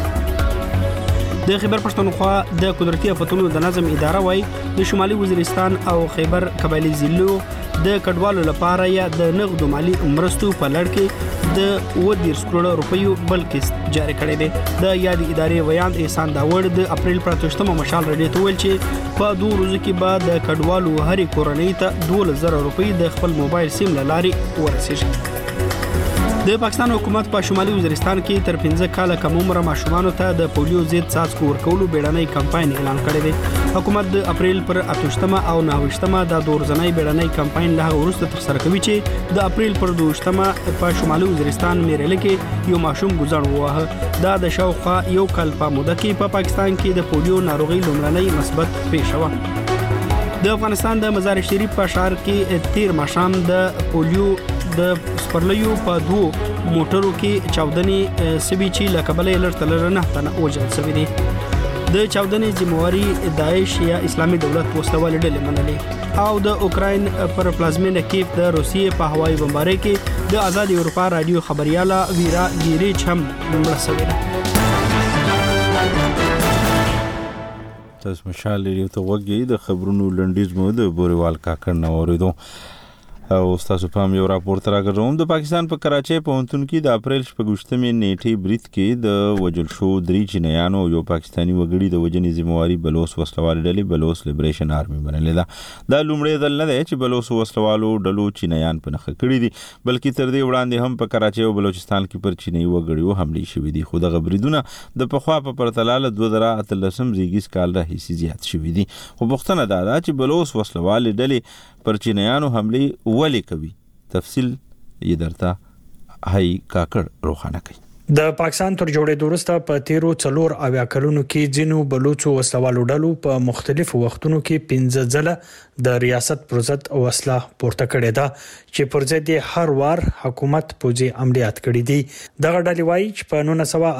S2: د خیبر پښتونخوا د قدرتي آفتونو د نظم اداره وايي د شمالي وزیرستان او خیبر قبایلی ضلعو د کډوالو لپاره یا د نغدو مالی مرستو په لړ کې د 20 کروڑ روپیو بل قسط جاری کړی دی. د یادي ادارې ویاند احسان داوړ د اپریل پر 28مه مشال رډي ته ویل چې په 2 ورځو کې بعد د کډوالو هرې کورنۍ ته 12000 روپۍ د خپل موبایل سیم لارې ورسیږي. د پاکستان حکومت په شمالي وزیرستان کې تر 15 کاله کم عمر ماشومان ته د پولیو ضد څاڅکو ورکولو بیړنۍ کمپاین اعلان کړی دی. حکومت د اپریل پر 28مه او 29مه د دورځنۍ بیړنۍ کمپاین له وروسته تر سره کوي چې د اپریل پر 22مه په شمالي وزیرستان میرل کې یو ماشوم ګزړ ووهه. دا د شاوخوا یو کال په موده کې په پاکستان کې د پولیو ناروغي لومړنۍ مثبت پیښه وه. د افغانستان د مزار شریف په شهر کې تیر ماشام د پولیو د سپرلیو په 2 موټرو کې چاودنې سوي چې لکبلې لړتل نه تنه وجل سوي دي. د چاودنې ذمہواری داعش یا اسلامي دولت وسوال ډلې منلې او د اوکراین پر پلازمینه کیف د روسیې په هوایي بمبارۍ کې د آزاد اروپا رادیو خبرياله ویرا ګیریچ هم مړه شوې ده.
S1: تاسو مشال ریډیو ته وګورئ د خبرونو لنډیز مو د بوريوال کاکړ نو اوریدو. او تاسو په یو راپور تر راغلم د پاکستان په کراچۍ پوهنتون کې د اپریل 28مې نیټې بریټ کې د وجل شو 3 چینایانو یو پاکستانی وګړي د وجنې ذمہواری بلوس وسلوال ډلې بلوس لیبریشن آرمي بنلې ده. دا لومړی ځل نه دی چې بلوس وسلوالو ډلو چینایان په نخښه کړي دي بلکې تر دې وړاندې هم په کراچۍ او بلوچستان کې پر چینایي وګړو حملې شوې دي. خو د غبريدونه د پخوا په پرتله له 2013 زیږیز کال راهیسې زیات شوې دي. خو پوښتنه دا ده چې بلوس وسلوال ډلې پر چینایانو حملې ولې کوي؟ تفصیل یې درته هاي کاکړ روښانه کوي.
S13: د پاکستان تر جوړېدو وروسته په تیرو 4 کلونو کې ځینو بلوچو وسلوالو ډلو په مختلفو وختونو کې 15 ځله د ریاست پر ضد وسله پورته کړې ده چې پر ضد هر وار حکومت پوځي عملیات کړې دي. دغه ډلې وایي چې په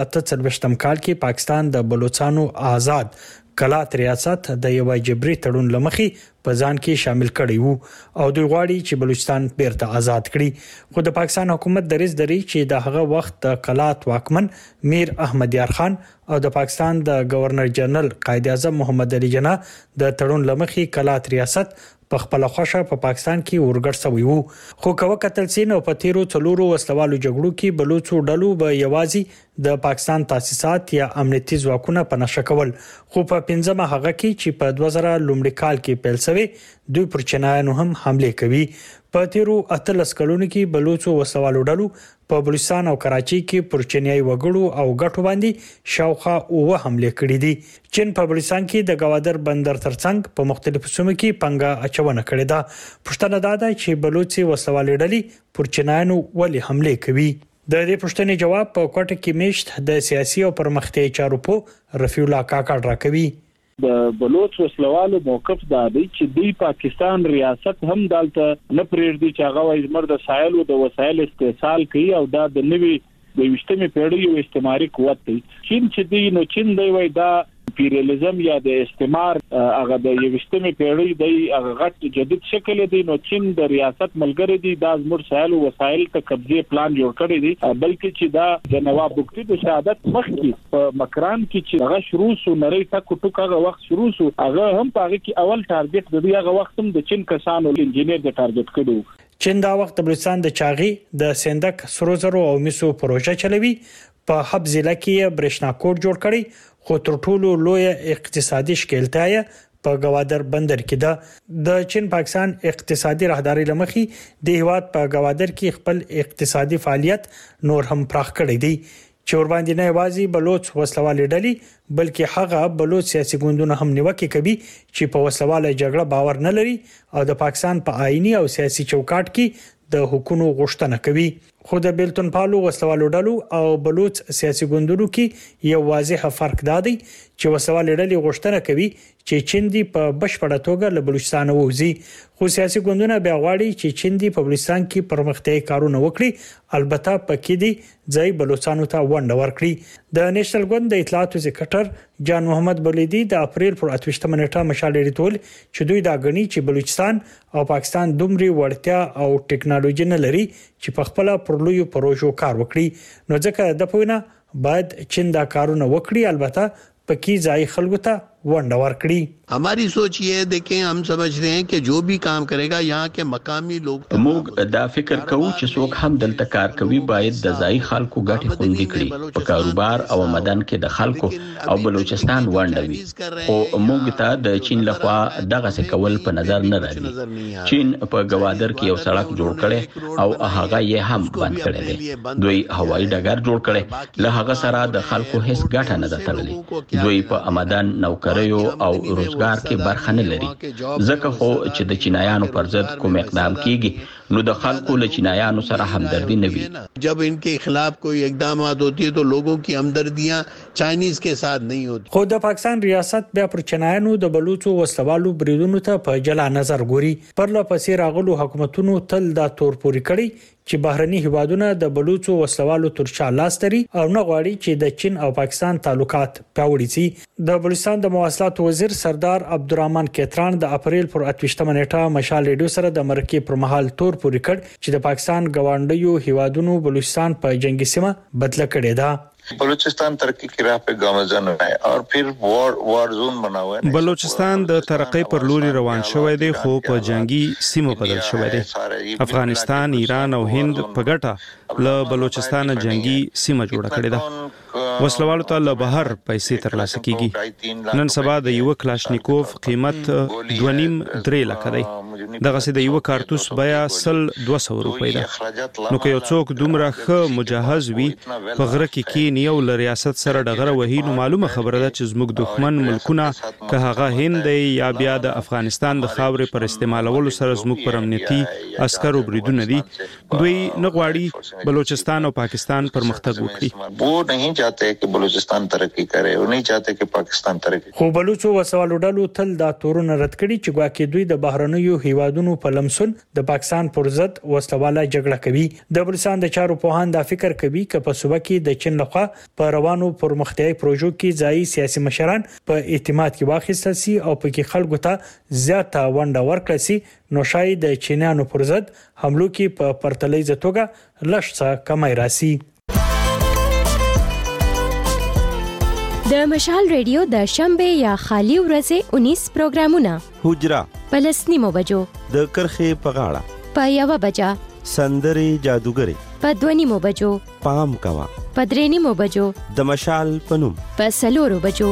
S13: 1948 کال کې پاکستان د بلوچستانو آزاد کلات ریاست د یو جبري تړون لمخې په ځان کې شامل کړي وو او دوی غواړي چې بلوچستان بیرته آزاد کړي. خو د پاکستان حکومت دریځ لري چې د هغه وخت د کلات واکمن میر احمد یار خان او د پاکستان د گورنر جنرال قائد اعظم محمد علي جناح د تړون لمخې کلات ریاست په خپل خوښه په پاکستان کې ورګړ شوی وو. خو کوه قتل سین او په تیرو 4 وسلوالو جګړو کې بلوچو ډلو به یوازې د پاکستان تاسیسات یا امنیتي ځواکونه په نشه کول. خو په 15مه هغه کې چې په 2000 لومړي کال کې پیل شوی دوی پر چینایانو هم حمله کوي. په تیرو 18 کلونو کې بلوچو وسوالو ډلو په بلوچستان او کراچۍ کې پر چینایي وګړو او ګټو باندې شاوخوا 9 حمله کړې دي. چین په بلوچستان کې د گوادر بندر ترڅنګ په مختلفو سیمو کې پنګه اچونه کړې ده. پښتنه دا ده چې بلوچي وسوالې ډلې پر چینایانو ولې حمله کوي. د دې پوښتنې جواب په کوټه کې میشت د سیاسي او پرمختیايي چارو په رفیع الله کاکړ راکوي.
S5: د بلوچ وسلوالو موقف دا دی چې د پاکستان ریاست هم دالته نه پرېږدي چې هغه وایي د سایل او د وسایل استحصال کوي او دا د نوي د 20مې پیړۍ یو استعماري قوت دی. چین چې دی نو چین دی وایي دا امپیریالیزم یا د استعمار هغه د 20مې پیړۍ د هغه غټ جدید شکل دی نو چین د ریاست ملګری دی د زموږ ساحل او وسایل ته قبضه پلان جوړ کړی دی بلکې چې دا د نواب بوکټي د شهادت مخکې په مکران کې چې هغه شروع سو نری ټکو ټکو هغه وخت شروع سو هغه هم پاره کې اول ټارګټ د دې هغه وخت هم د چین کسانو انجینیر د ټارګټ کړو.
S13: چین دا وخت د بلوچستان د چاغي د سندک سرو زرو او میسو پروژه چلوي په حب ضلع کې برېښنا کوټ جوړ کړي خو تر ټولو لوی اقتصادي شکلتایا په گوادر بندر کې ده د چین پاکستان اقتصادي راهداري لمخي د هیواد په گوادر کې خپل اقتصادي فعالیت نور هم پراخ کړی دی چې ور باندې نه وازي بلوچ وسلوالې ډلې بلکې هغه بلوچ سیاسي ګوندونه هم نیوکه کوي چې په وسلواله جګړه باور نه لري او د پاکستان په آئینی او سیاسي چوکاټ کې د حکومت غوښتنه کوي خو د بیلتون پالو وسلوالو ډلو او بلوچ سیاسي ګوندونو کې یو واضح فرق دی چې وسلوالې ډلې غوښتنه کوي چې چین دی په بشپړه توګه له بلوچستان ووزي خو سیاسي ګوندونه بیا غواړي چې چین دی په بلوچستان کې پرمختیايي کارونه وکړي البته پکې دی ځای بلوچستانو ته ونډه ورکړي د نېشنل ګوند د اطلاعاتو سکرټر جان محمد بولیدي د اپریل پر 28 نیټه مشال ریټول چې دوی دا غني چې بلوچستان او پاکستان دومره وړتیا او ټکنالوژي نه لري چې په خپل پرلویو پروژو کار وکړي نو ځکه د پوینه باید چین دا کارونه وکړي البته پکې ځای خلکو ته ونډه ورکړي.
S14: हमारी सोच ये है देखें हम समझ रहे हैं कि जो भी काम करेगा यहाँ के मकामी लोग
S15: موږ دا فکر کوو چې څوک هم دلته کار کوي باید د ځای خلکو ګټې خوندي کړي په کاروبار او مدن کې د خلکو او بلوچستان ونډه وي او موږ ته د چین لخوا دغه څه کول په نظر نه راځي. چین په گوادر کې یو سړک جوړ کړي او هغه یې هم بند کړی دی دوی هوایي ډګر جوړ کړي له هغه سره د خلکو هیڅ ګټه نه ده تړلې دوی په آمدن نوکریو او روزګار کې برخه نه لري ځکه خو چې د چینایانو پر ضد کوم اقدام کیږي نو د خلکو له چینایانو سره همدردی نه وي.
S14: जब इनके खिलाफ कोई इकदामात होती है तो लोगों की हमदर्दियां चाइनीज के साथ नहीं होती.
S13: خو د پاکستان ریاست بیا پر چینایانو د بلوچو وسلوالو بریدونو ته په جلا نظر ګوري پر لپسې راغلو حکومتونو تل دا تور پوری کړي چې بهرني هیوادونه د بلوچو وسلوالو تر شا لاس تري او نه غواړي چې د چین او پاکستان تعلقات پیاوړي شي. د بلوچستان د مواصلات وزیر سردار عبدالرحمن کیتران د اپریل پر 28 نیټه مشال ریډیو سره د مرکې پر مهال تور پوری کړ چې د پاکستان گاونډیو هیوادونو بلوچستان په جنگي سیمه بدله کړې ده.
S16: بلوچستان ترقی کی راہ پہ گامزن ہے اور پھر وار زون بنا ہوا ہے.
S17: بلوچستان د ترقی پر لوري روان شوی دی خو په جنگي سیمه بدل شوی دی. افغانستان، ایران او هند په ګټه له بلوچستان جنگي سیمه جوړه کړې ده. وسلوالو ته له بهر پیسې ترلاسه کیږي. نن سبا د یو کلاشنیکوف قیمت 2.5-3 لک دی. دغه سي د یو کارتوس بیا 200 روپۍ ده. نو که یو څوک دومره ښه مجهز وي په غره کې کینی او ل ریاست سره دغه وهي نو معلومه خبره ده چې زموږ دښمن ملکونه که هغه هند یا بیا د افغانستان د خاورې پر استعمالولو سره زموږ پر امنیتي عسکرو بریدونه دي دوی نه غواړي بلوچستان او پاکستان پرمختګ وکړي.
S16: وہ نہیں چاہتے کہ بلوچستان ترقی کرے وہ نہیں چاہتے کہ پاکستان ترقی.
S13: خو بلوچو وسوالو ډلو تل دا تورونه رد کړي چې ګواکې دوی د بهرنیو هیوادونو په لمسون د پاکستان پر ضد وسلواله جګړه کوي. د بلوچستان د چارو پوهان دا فکر کوي چې په صوبه کې د چین لخوا په روانو پرمختیايي پروژو کې ځای سیاسي مشران په اعتماد کې واخیستل سي او په کې خلکو ته زیاته ونډه ورکړي سي نو شاید د چینانو پر ضد حملو کې په پرتلې توګه لږ کمای راسي.
S18: د مشال ریډیو د شنبه یا خالی ورځې 19 پروګرامونه
S1: حجرا
S18: پلسنیمو بجو
S1: د کرخه په غاړه
S18: په یو بجا
S1: سندري جادوګری
S18: په 2 بجو
S1: پام کوا
S18: په 3 بجو
S1: د مشال پنوم
S18: په 4 بجو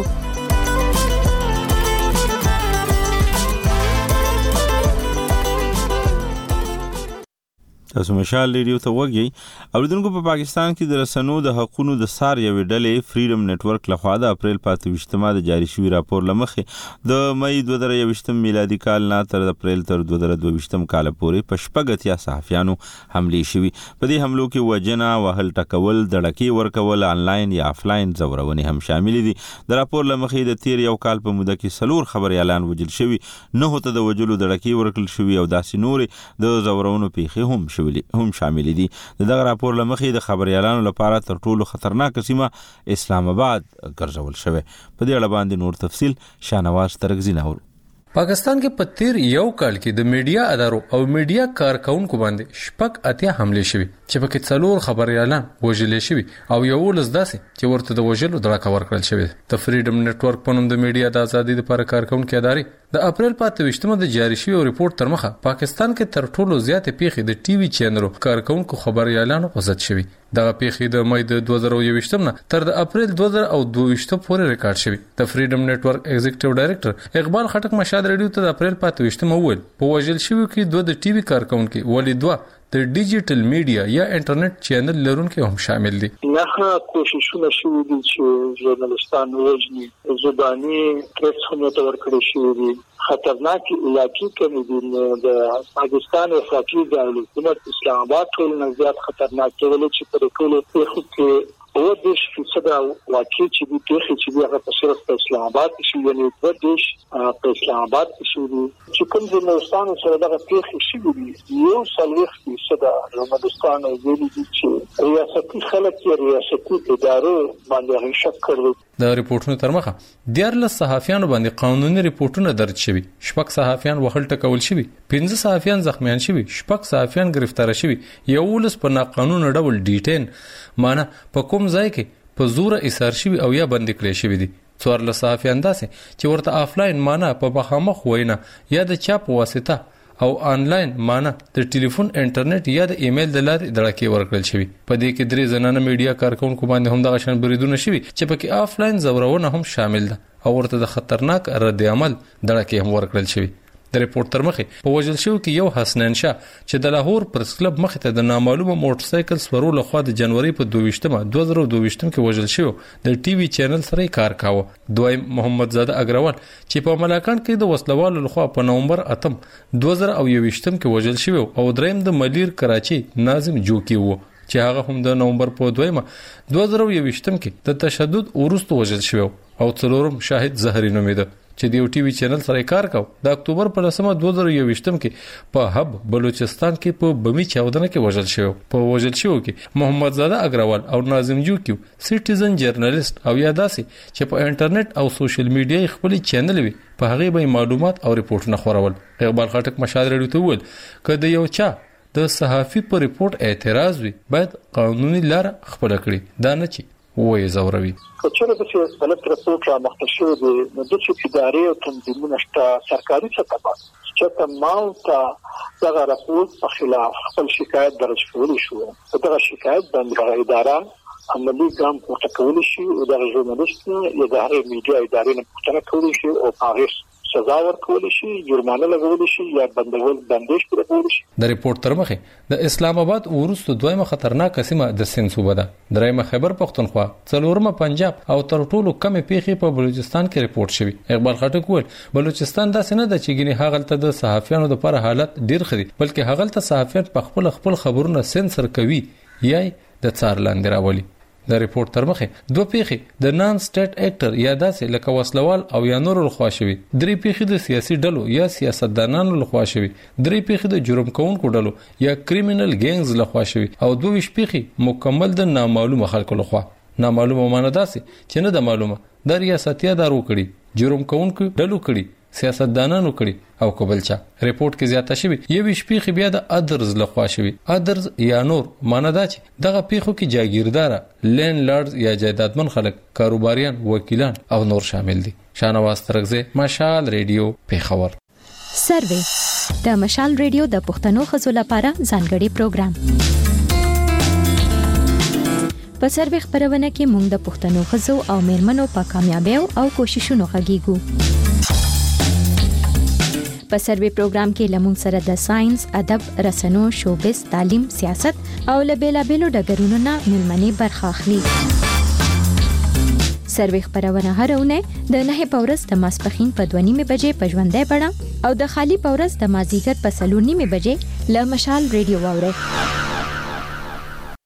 S1: تاسو مشال ریډیو ته وګورئ. اوریدونکو په پاکستان کې د رسنیو د حقوقو د سار یوې ډلې فریډم نتورک لخوا د اپریل 25 د جاری شوی راپور لمخې د مئی 2023 میلادي کال نه تر اپریل تر 2022 کال پورې په شپږتیا صحافیانو حملې شوي. په دې حملو کې وجنه، وهل ټکول، دړکې ورکول، آنلاین یا افلاین زورونې هم شامل دي. د راپور لمخې د تیر یو کال په موده کې 4 خبريالان وجل شوي، 9 ته د وجلو دړکې ورکړل شوي او داسې نورې د زورونو پیښې هم شوي. هم شامل دي. دغه راپور لمخې د خبريالانو لپاره تر ټولو خطرناک سیمه اسلام آباد ګرځول شوی. په دې اړه باندې نور تفصيل شانواز ترغزی نور.
S19: پاکستان کې په تیر یو کال کې د میډیا ادارو او میډیا کارکونکو باندې شپږ اتیا حمله شوې چې پکې څلور خبريالان وژل شوي او یو لزداسي چې ورته د وژلو دړه کور کړل شوی. د فریډم نتورک په نوم د میډیا د ازادۍ لپاره کارکونکو ادارې د اپریل 25مه د جاری شوی ریپورت تر مخه پاکستان کې تر ټولو زیات پیښې د ټي وي چینلونو کارکونکو خبريالانو وزت شوی. دغه پیښې د مې د 2021 نه تر د اپریل 2022 پورې ریکارډ شوی. د فریډم نتورک ایگزیکټیو ډایریکټر اقبال خټک مشاد ریډیو ته د اپریل 25مه وویل په وژل شوی کې دوه د ټي وي کارکونکو ولې دوه د ډیجیټل میډیا یا انټرنیټ چینل لرونکو هم شامل دي.
S3: نه کوششونه شوي دي چې ژورنالستان وژني، زبانی پریس هم ورکړي شوی دي. خطرناک علاقې کومې دي د پاکستان وفاقي دولت اسلام آباد ټول نه زیات خطرناک ټول چې پر ټول کې او د شفصدا واقعي چې د پیښې چې هغه په صرف په اسلام آباد کې یعنی د دیش په اسلام آباد کې چې کوم ژورنالستان سره دغه پیښې شي یو سلوخ فیصد ژورنالستان ویلي دي چې ریاستي خلک یا ریاستي ادارو باندې شک کړي.
S19: د ریپورتونو تر مخه 14 صحافیانو باندې قانوني ریپورتونه درج شوي، 6 صحافیان وهل ټکول شوي، 15 صحافیان زخمیان شوي، 6 صحافیان گرفتار شوي، 11 په ناقانونه ډول ډیټین معنی په کوم ځای کې په زور ایثار شوي او یا بند کړی شوي دي. 14 صحافیان داسې چې ورته آفلاین معنی په مخامخ وینا یا د چاپ واسطه او آنلاین معنی د ټلیفون انټرنیټ یا د ایمیل د لارې دړکې ورکړل شوی. په دې کې 3 زنانه میډیا کارکونکو باندې هم دغه شان بریدونه شوي چې پکې آفلاین زورونه هم شامل ده او ورته د خطرناک رد عمل دړکې هم ورکړل شوی. د ریپورت تر مخه په وژل شو کې یو حسنین شاه چې د لاهور پرس کلب مخ ته د نامعلومه موټر سایکل سورو لخوا د جنوري په 2022 کې وژل شو د ټي وي چینل سره کار کاوه. دویم محمد زاده اگروال چې په ملاکان کې د وسلوالو لخوا په نومبر 8 2021 کې وژل شو او دریم د ملیر کراچي ناظم جوکی وو چې هغه هم د نومبر په 2022 کې د تشدد ورستو وژل شو او څلورم شاهد زهري نومېده چې د یو ټي وي چینل سره کار کاو. د اکتوبر په 2021 کې په حب بلوچستان کې په بمی چاودنه کې وژل شو. په وژل شو کې محمد زاده اگروال او ناظم جوکیو سټیزن جرنالیست او یاداسي چې په انټرنیټ او سوشل میډیا خپل چینل وي په هغه به معلومات او ریپورتونه خورول. اقبال خټک مشال ریډیو ته ویل کله یو چا د صحافي په ریپورت اعتراض وي باید قانوني لار خپل کړي دا نه چې وې زوروي.
S3: کچره د څه غلط رپورټ را مخته شو د مدرسې ادارې او تنظیمونو شته سرکاري سطح چې تمام ته دغه رپورټ په خلاف خپل شکایت درج کول شو. دغه شکایت باندې اداره عملی ګام پورته کول شي او د ژورنالیست یا د هغې میډیا ادارې نه پوښتنه کول شي او هغه سزا ورکول شي، جرمانه لګول شي یا بندش کول شي.
S19: د ریپورت تر مخه د اسلام آباد ورستو دویمه خطرناک سیمه د سند صوبه ده، دریمه خیبر پختونخوا، څلورمه پنجاب او تر ټولو کم پیښې په بلوچستان کې ریپورت شوی. اقبال خټک وویل بلوچستان داسې نه ده چې ګینه هغلته د صحافیانو لپاره حالت ډیر خري بلکې هغلته صحافیان په خپل خبرونه سنسر کوي یا د څار لاندې راولي. د ریپورت تر مخه دوه پیښې د نان سټیټ اکټر یا داسې لکه وسلوال او یا نور لخوا شوی، درې پیښې د سیاسي ډلو یا سیاستدانانو لخوا شوی، درې پیښې د جرم کوونکو ډلو یا کریمینل ګینګز لخوا شوی او 22 پیښې مکمل د نامعلومه خلکو لخوا. نامعلومه معنی داسې چې نه د معلومه د ریاستي ادارو کړي، جرم کوونکو ډلو کړي، سیاستدانانو کړي او کوبلچا. ریپورت کې زیاته شوی یوه شپې بیا د ادرز لخوا شوی. ادرز یا نور معنی دا چې دغه پیښو کې جاگیردار، لین لارډز یا جایدادمن خلک، کاروباریان، وکیلان او نور شامل دي. شانواز ترغزه، مشال ریډیو، پیښور.
S18: سروې د مشال ریډیو د پښتنو خزو لپاره ځانګړي پروګرام. په سروې خبرونه کې موږ د پښتنو خزو او میرمنو په کامیابیو او کوششونو غږیږو. په سروې پروګرام کې لمون سره د ساينس، ادب، رسنو، شوبز، تعلیم، سیاست او لبیلابیلو ډګرونو نه ملمنې برخه اخلي. سروې خبرونه هرونه د 9 پورس د ماسپخین په 2:30 بجې په ژوندۍ بڼه او د خالی پورس د مازیګر په 3:30 بجې له مشال ریډیو واوري.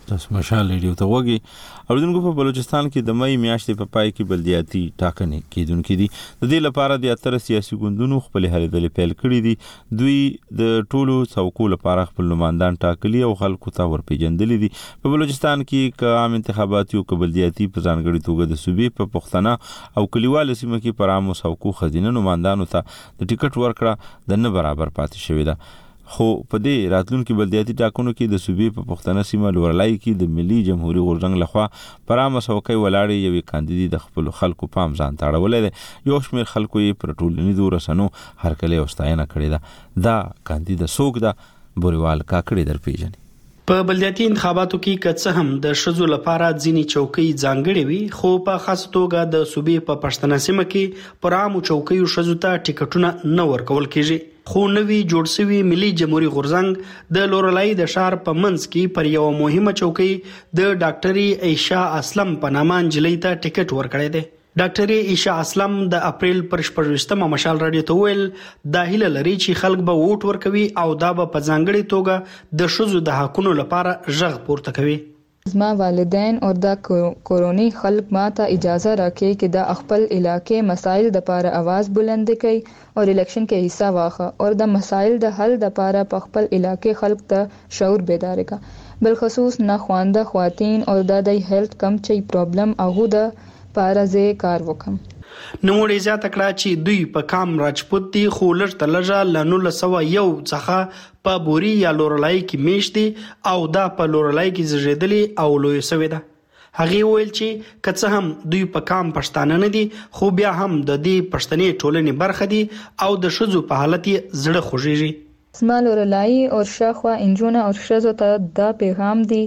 S1: تاسو مشال ریډیو ته وګورئ. اوریدونکو په بلوچستان کې د مې میاشتې په پای کې بلدیاتي ټاکنې کېدونکې دي. د دې لپاره د 18 سیاسي ګوندونو خپل هلې ځلې پیل کړې دي. دوی د ټولو څوکو لپاره خپل نمائندان ټاکلي او خلکو ته ورپېژندلي دي. په بلوچستان کې که عام انتخابات یو که بلدیاتي په ځانګړي توګه د صوبې په پښتنه او کلیوالو سیمه کې پر عامو څوکو ښځینه نمائندانو ته د ټیکټ ورکړه د نه برابر پاتې شوې ده. خو په دې راتلونکي بلدیاتي ټاکنو کې د صوبې په پښتنه سیمه لورلای کې د ملي جمهوریت غورځنګ لخوا پر عامه څوکۍ ولاړې یوې کاندیدي د خپل خلکو پام ځان ته اړولی دی. یو شمېر خلکو یې پر ټولنیزو رسنو هرکلی او ستاینه کړې ده. دا کاندیده څوک ده؟ بوریوال کاکړي درپېژني.
S2: په بلدیاتي انتخاباتو کې که څه هم د ښځو لپاره ځینې چوکۍ ځانګړې وي، خو په خاص توګه د صوبې په پښتنه سیمه کې پر عامو چوکیو ښځو ته ټیکټونه نه ورکول کېږي. خو نوی جوړ شوی ملي جمهوریت غورځنګ د لورلای د ښار په منځ کې پر یو مهمه چوکۍ د ډاکټري عائشہ اسلم په نامه نجلۍ ته ټیکټ ورکړی دی. ډاکټري عائشہ اسلم د اپریل پر 14مه مشال راډیو ته ویل دا هیله لري چې خلک به ووټ ورکوي او دا به په ځانګړي توګه د ښځو د حقونو لپاره غږ پورته کوي.
S20: زما والدین او د کورونی خلک ماته اجازه راکړي چې د خپل علاقې مسایل د لپاره आवाज بلند کړي او الیکشن کې حصہ واخلي او د مسایل د حل د لپاره په خپل علاقې خلک ته شعور بیدار کړي. بالخصوص ناخوانده خواتین او د هیلث کم چي پرابلم هغه د لپاره زه کار وکم.
S2: نوموړي زیاته کړه چې دوی په کام راجپوت دي، خو لږ تر لږه له 1901 څخه په بوري یا لورلای کې میشت دي او دا په لورلای کې زیږیدلي او لوی شوی ده. هغه ویل چې که څه هم دوی په کام پښتانه نه دي، خو بیا هم د دې پښتني ټولنې برخه دي او د ښځو په حالت یې زړه خوږیږي.
S20: زما لورلای او شاخوا انجونه او ښځو ته دا پیغام دی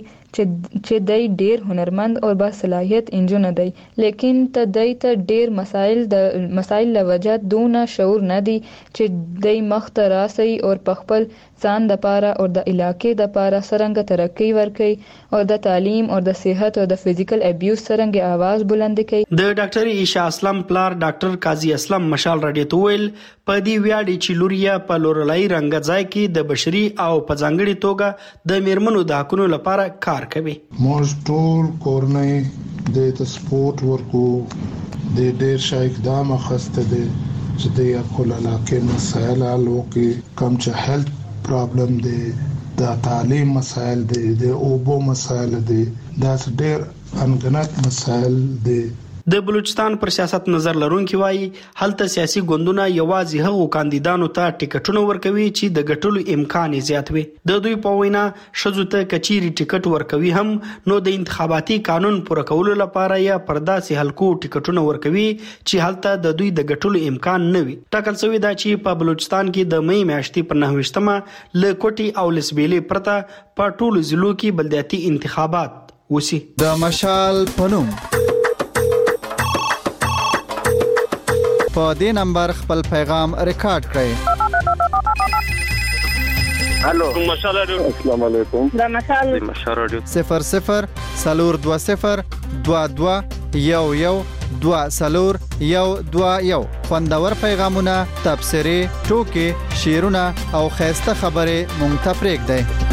S20: چې دای ډیر هنرمند او با صلاحیت انجونه دی، لیکن ته دای ته ډیر مسایل لوجه دونه شعور نه دی چې دای مخ ته راسي او په خپل ځان د پاره او د علاقې د پاره څنګه ترقی ورکړي او د تعلیم او د صحت او د فزیکل ابیوز څنګه आवाज بلند کړي.
S2: د ډاکټر عائشہ اسلم پلار ډاکټر قاضي اسلم مشال راډیو ته ویل په دې ویاړي چې لوریا په لورلای رنګ ځای کې د بشري او په ځانګړي توګه د میرمنو د حقونو لپاره کار کوي.
S21: موږ ټول کورنۍ د سپورت ورکو د ډیر شای اقدام اخسته دي چې د خپل علاقې مسایل حل وکړي. کم چې هیلث پرابلم دي، د تعلیم مسایل دي، د اوبو مسایل دي، دا ډیر انګنت مسایل دي.
S2: د بلوچستان پر سیاست نظر لرونکي وایي هلته سیاسي ګوندونه یوازې هغو کاندیدانو ته ټیکټونه ورکوي چې د ګټلو امکان یې زیات وي. د دوی په وینا ښځو ته کچيري ټیکټ ورکوي هم نو د انتخاباتي قانون پوره کولو لپاره یا پر داسې حلقو ټیکټونه ورکوي چې هلته د دوی د ګټلو امکان نه وي. ټاکل شوی دا چې په بلوچستان کې د مې میاشتې پر 9مه له کوټي او لسبېلې پرته په ټولو ضلعو کې بلدیاتي انتخابات وسی.
S22: د مشال پنوم په دې نمبر خپل پیغام ریکارډ کړئ.
S23: الو مشال رادیو. السلام علیکم. دا مشال
S22: رادیو 00 سلور 20 22 11 2 خوندور پیغامونه، تبصرې، ټوکې، شعرونه او خاصه خبرې مونږ ته پرېږدئ.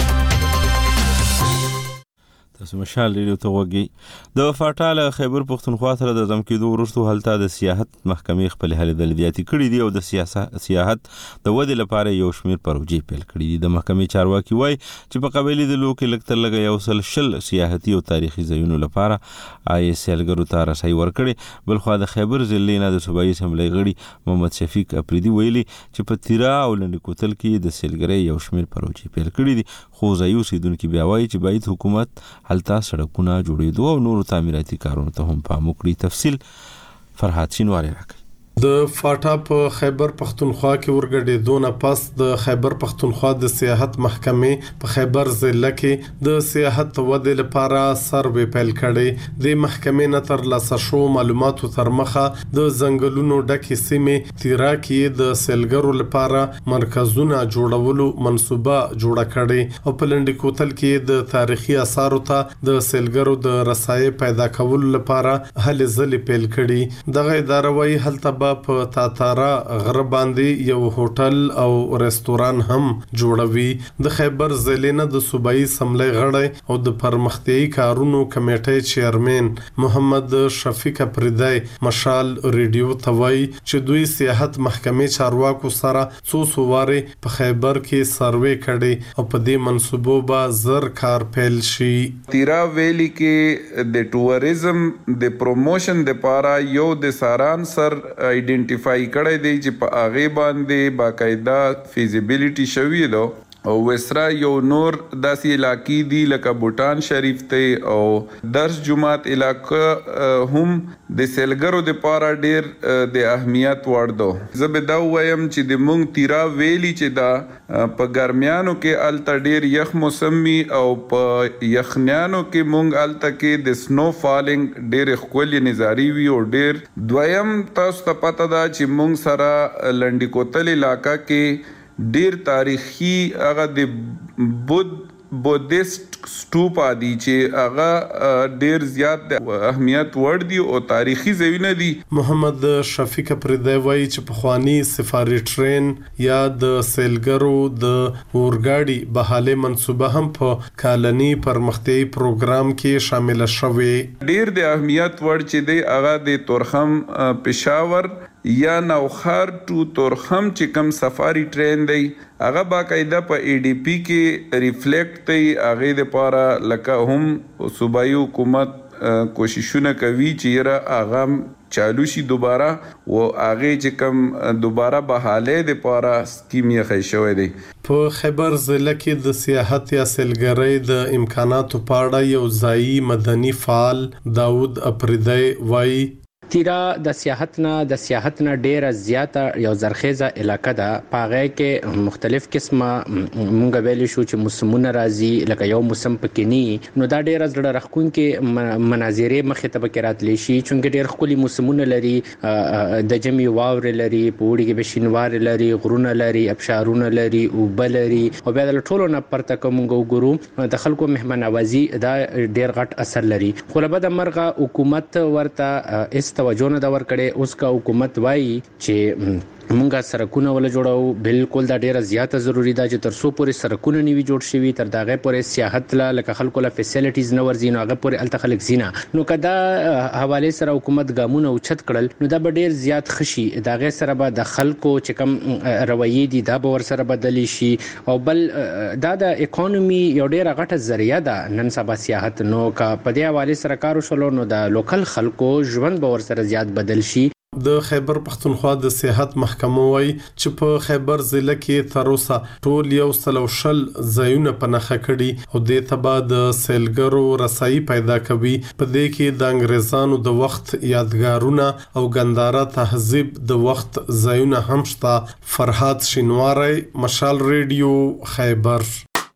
S1: تاسو مشال ریډیو ته وګورئ. د فاټاله خیبر پښتونخوا سره د ځم کېدو وروسته هلته د سیاحت محکمې خپل هلې ځلې زیاتې کړې دي او د سیاحت د ودې لپاره یو شمېر پروژې پیل کړي دي. د محکمې چارواکي وایي چې په قبایلي ضلعو کې لږ تر لږه 100 سیاحتي او تاریخي ځایونو لپاره سیلګرو ته رسایي ورکړي. بلخوا د خیبر ضلع نه د صوبایي اسمبلی غړي محمد شفیق اپریدي ویلي چې په تیرا او لنډ کوتل کې د سیلګرۍ یو شمېر پروژې پیل کړي دي، خو ځایي اوسیدونکي بیا وایي چې باید حکومت هلته سړکونه جوړېدو او نورو تعمیراتي کارونو ته هم پام وکړي. تفصیل فرحات شینواری راکړي.
S24: د فاټا په خیبر پښتونخوا کې ورګډېدو نه پس د خیبر پښتونخوا د سیاحت محکمې په خیبر ضلع کې د سیاحت ودې لپاره سروې پیل کړي. د محکمې نه تر لاسه شو معلوماتو تر مخه د ځنګلونو ډکې سیمې تیرا کې د سیلګرو لپاره مرکزونه جوړولو منصوبه جوړه کړي او په لنډ کوتل کې د تاریخي آثارو ته د سیلګرو د رسایي پیدا کولو لپاره هلې ځلې پیل کړي. دغه اداره وايي هلته به په تاتارا غره باندې یو هوټل او ریستوران هم جوړوي. د خیبر ضلع نه د صوبایي اسمبلی غړی او د پرمختیايي کارونو کمیټې چیرمن محمد شفیق پردای مشال ریډیو ته وایي چې دوی سیاحت محکمې چارواکو سره څو سواره په خیبر کې سروې کړي او په دې منصوبو به زر کار پیل شي.
S4: تیرا ویلی کې د ټوریزم د پروموشن د پاره یو د ساران سر آئیډنټیفای کړی دی چې په هغه باندې باقاعده فیزیبিলিټی شوی دی او وسرا یو نور داسې علاقې دي لکه بوتان شریف ته او درس جماعت علاقه هم د سیلګرو د پاره ډیر د اهمیت وړ دو. زه به دا وایم چې د مونږ تیرا ویلی چې دا په ګرمیانو کې الته ډیر یخ موسمي او په یخنیانو کې مونږ الته کې د سنو فالینګ ډیر ښکلي نظاری وی او ډیر دویم تاسو ته پته ده چې مونږ سره لنډی کوتل علاقہ کې ډیر تاریخي هغه د بودیست سټوپ ادي چې هغه ډیر زیات د اهمیت وړ دي او تاریخي ځایونه دي.
S24: محمد شفیق پردای وایي چې په خواني سفاري ټرین یا د سیلګرو د اورګاډي بحاله منصوبه هم په کالني پرمختیايي پروګرام کې شامل شوه.
S4: ډیر د اهمیت وړ چې دی هغه د تورخم پېښور یا نوخار ټو تورخم چې کم سفاری ټرین دی هغه باقاعده په ای ډی پی کې ریفلیکټ دی. هغه د پاره لکه هم صوبایي حکومت کوششونه کوي چې را هغه چالو شي دوباره او هغه چې کم دوباره بحاله د پاره سکیم یې خښوي دی.
S24: په خیبر ضلع کې د سیاحت یا سیلګرۍ د امکاناتو په اړه یو ځایي مدني فعال داود اپریدی وایي
S6: تیرا د سیاحت نه ډیره زیاته یو زرخیزه علاقه ده. پاغه کې مختلف قسمه مونږ ویل شو چې موسمونه راځي لکه یو موسم پکې ني نو دا ډیره زړه راخون کې مناظره مخه ته بکرات لشي چې ډیر خولي موسمونه لري د جمی واور لري پوړي کې بشینوار لري غرونه لري ابشارونه لري او بلري او بیا د ټولو نه پرته کوم ګورو د خلکو مهمان نوازي دا ډیر غټ اثر لري. خو له بده مرغه حکومت ورته توجه نه دا ور کړي. اوس کا حکومت وایي چې مونږه سرکونه ولا جوړاو بالکل دا ډیره زیاته ضروری ده چې تر څو پورې سرکونه نیوي جوړ شي تر داغه پورې سیاحت لکه خلکو له فیسیلیټیز نه ورزین هغه پورې الته خلک زینا نو کدا حواله سره حکومت ګامونه اوچت کړل نو دا به ډیر زیات خشي داغه سره به د خلکو چې کم رویې دي دا به ور سره بدلی شي او بل دا د اکانومي یو ډیره غټه ذریعہ ده نن سبا سیاحت نو کا په دې حواله سره کار وشلو نو د لوکل خلکو ژوند به ور سره زیات بدل شي.
S24: د خیبر پختونخوا د سیاحت محکمه وایي چې په خیبر ضلع کې تر اوسه ټول 160 ځایونه په نښه کړي او د تبا د سیلګرو رسایي پیدا کوي. په دې کې د انګریزانو د وخت یادګارونه او ګنداره تهذیب د وخت ځایونه هم شته. فرحات شینواری مشال ریډیو خیبر.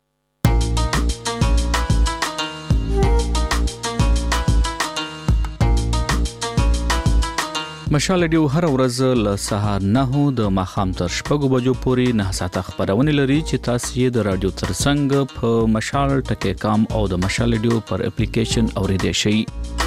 S7: مشال ریډیو هر ورځ له سهار 9 د ماخام تر شپږو بجو پورې 9 ساعته خبرونه لري چې تاسو یې د رادیو ترڅنګ په مشال ټکی کام او د مشال ریډیو پر اپلیکیشن اوریدئ شئ.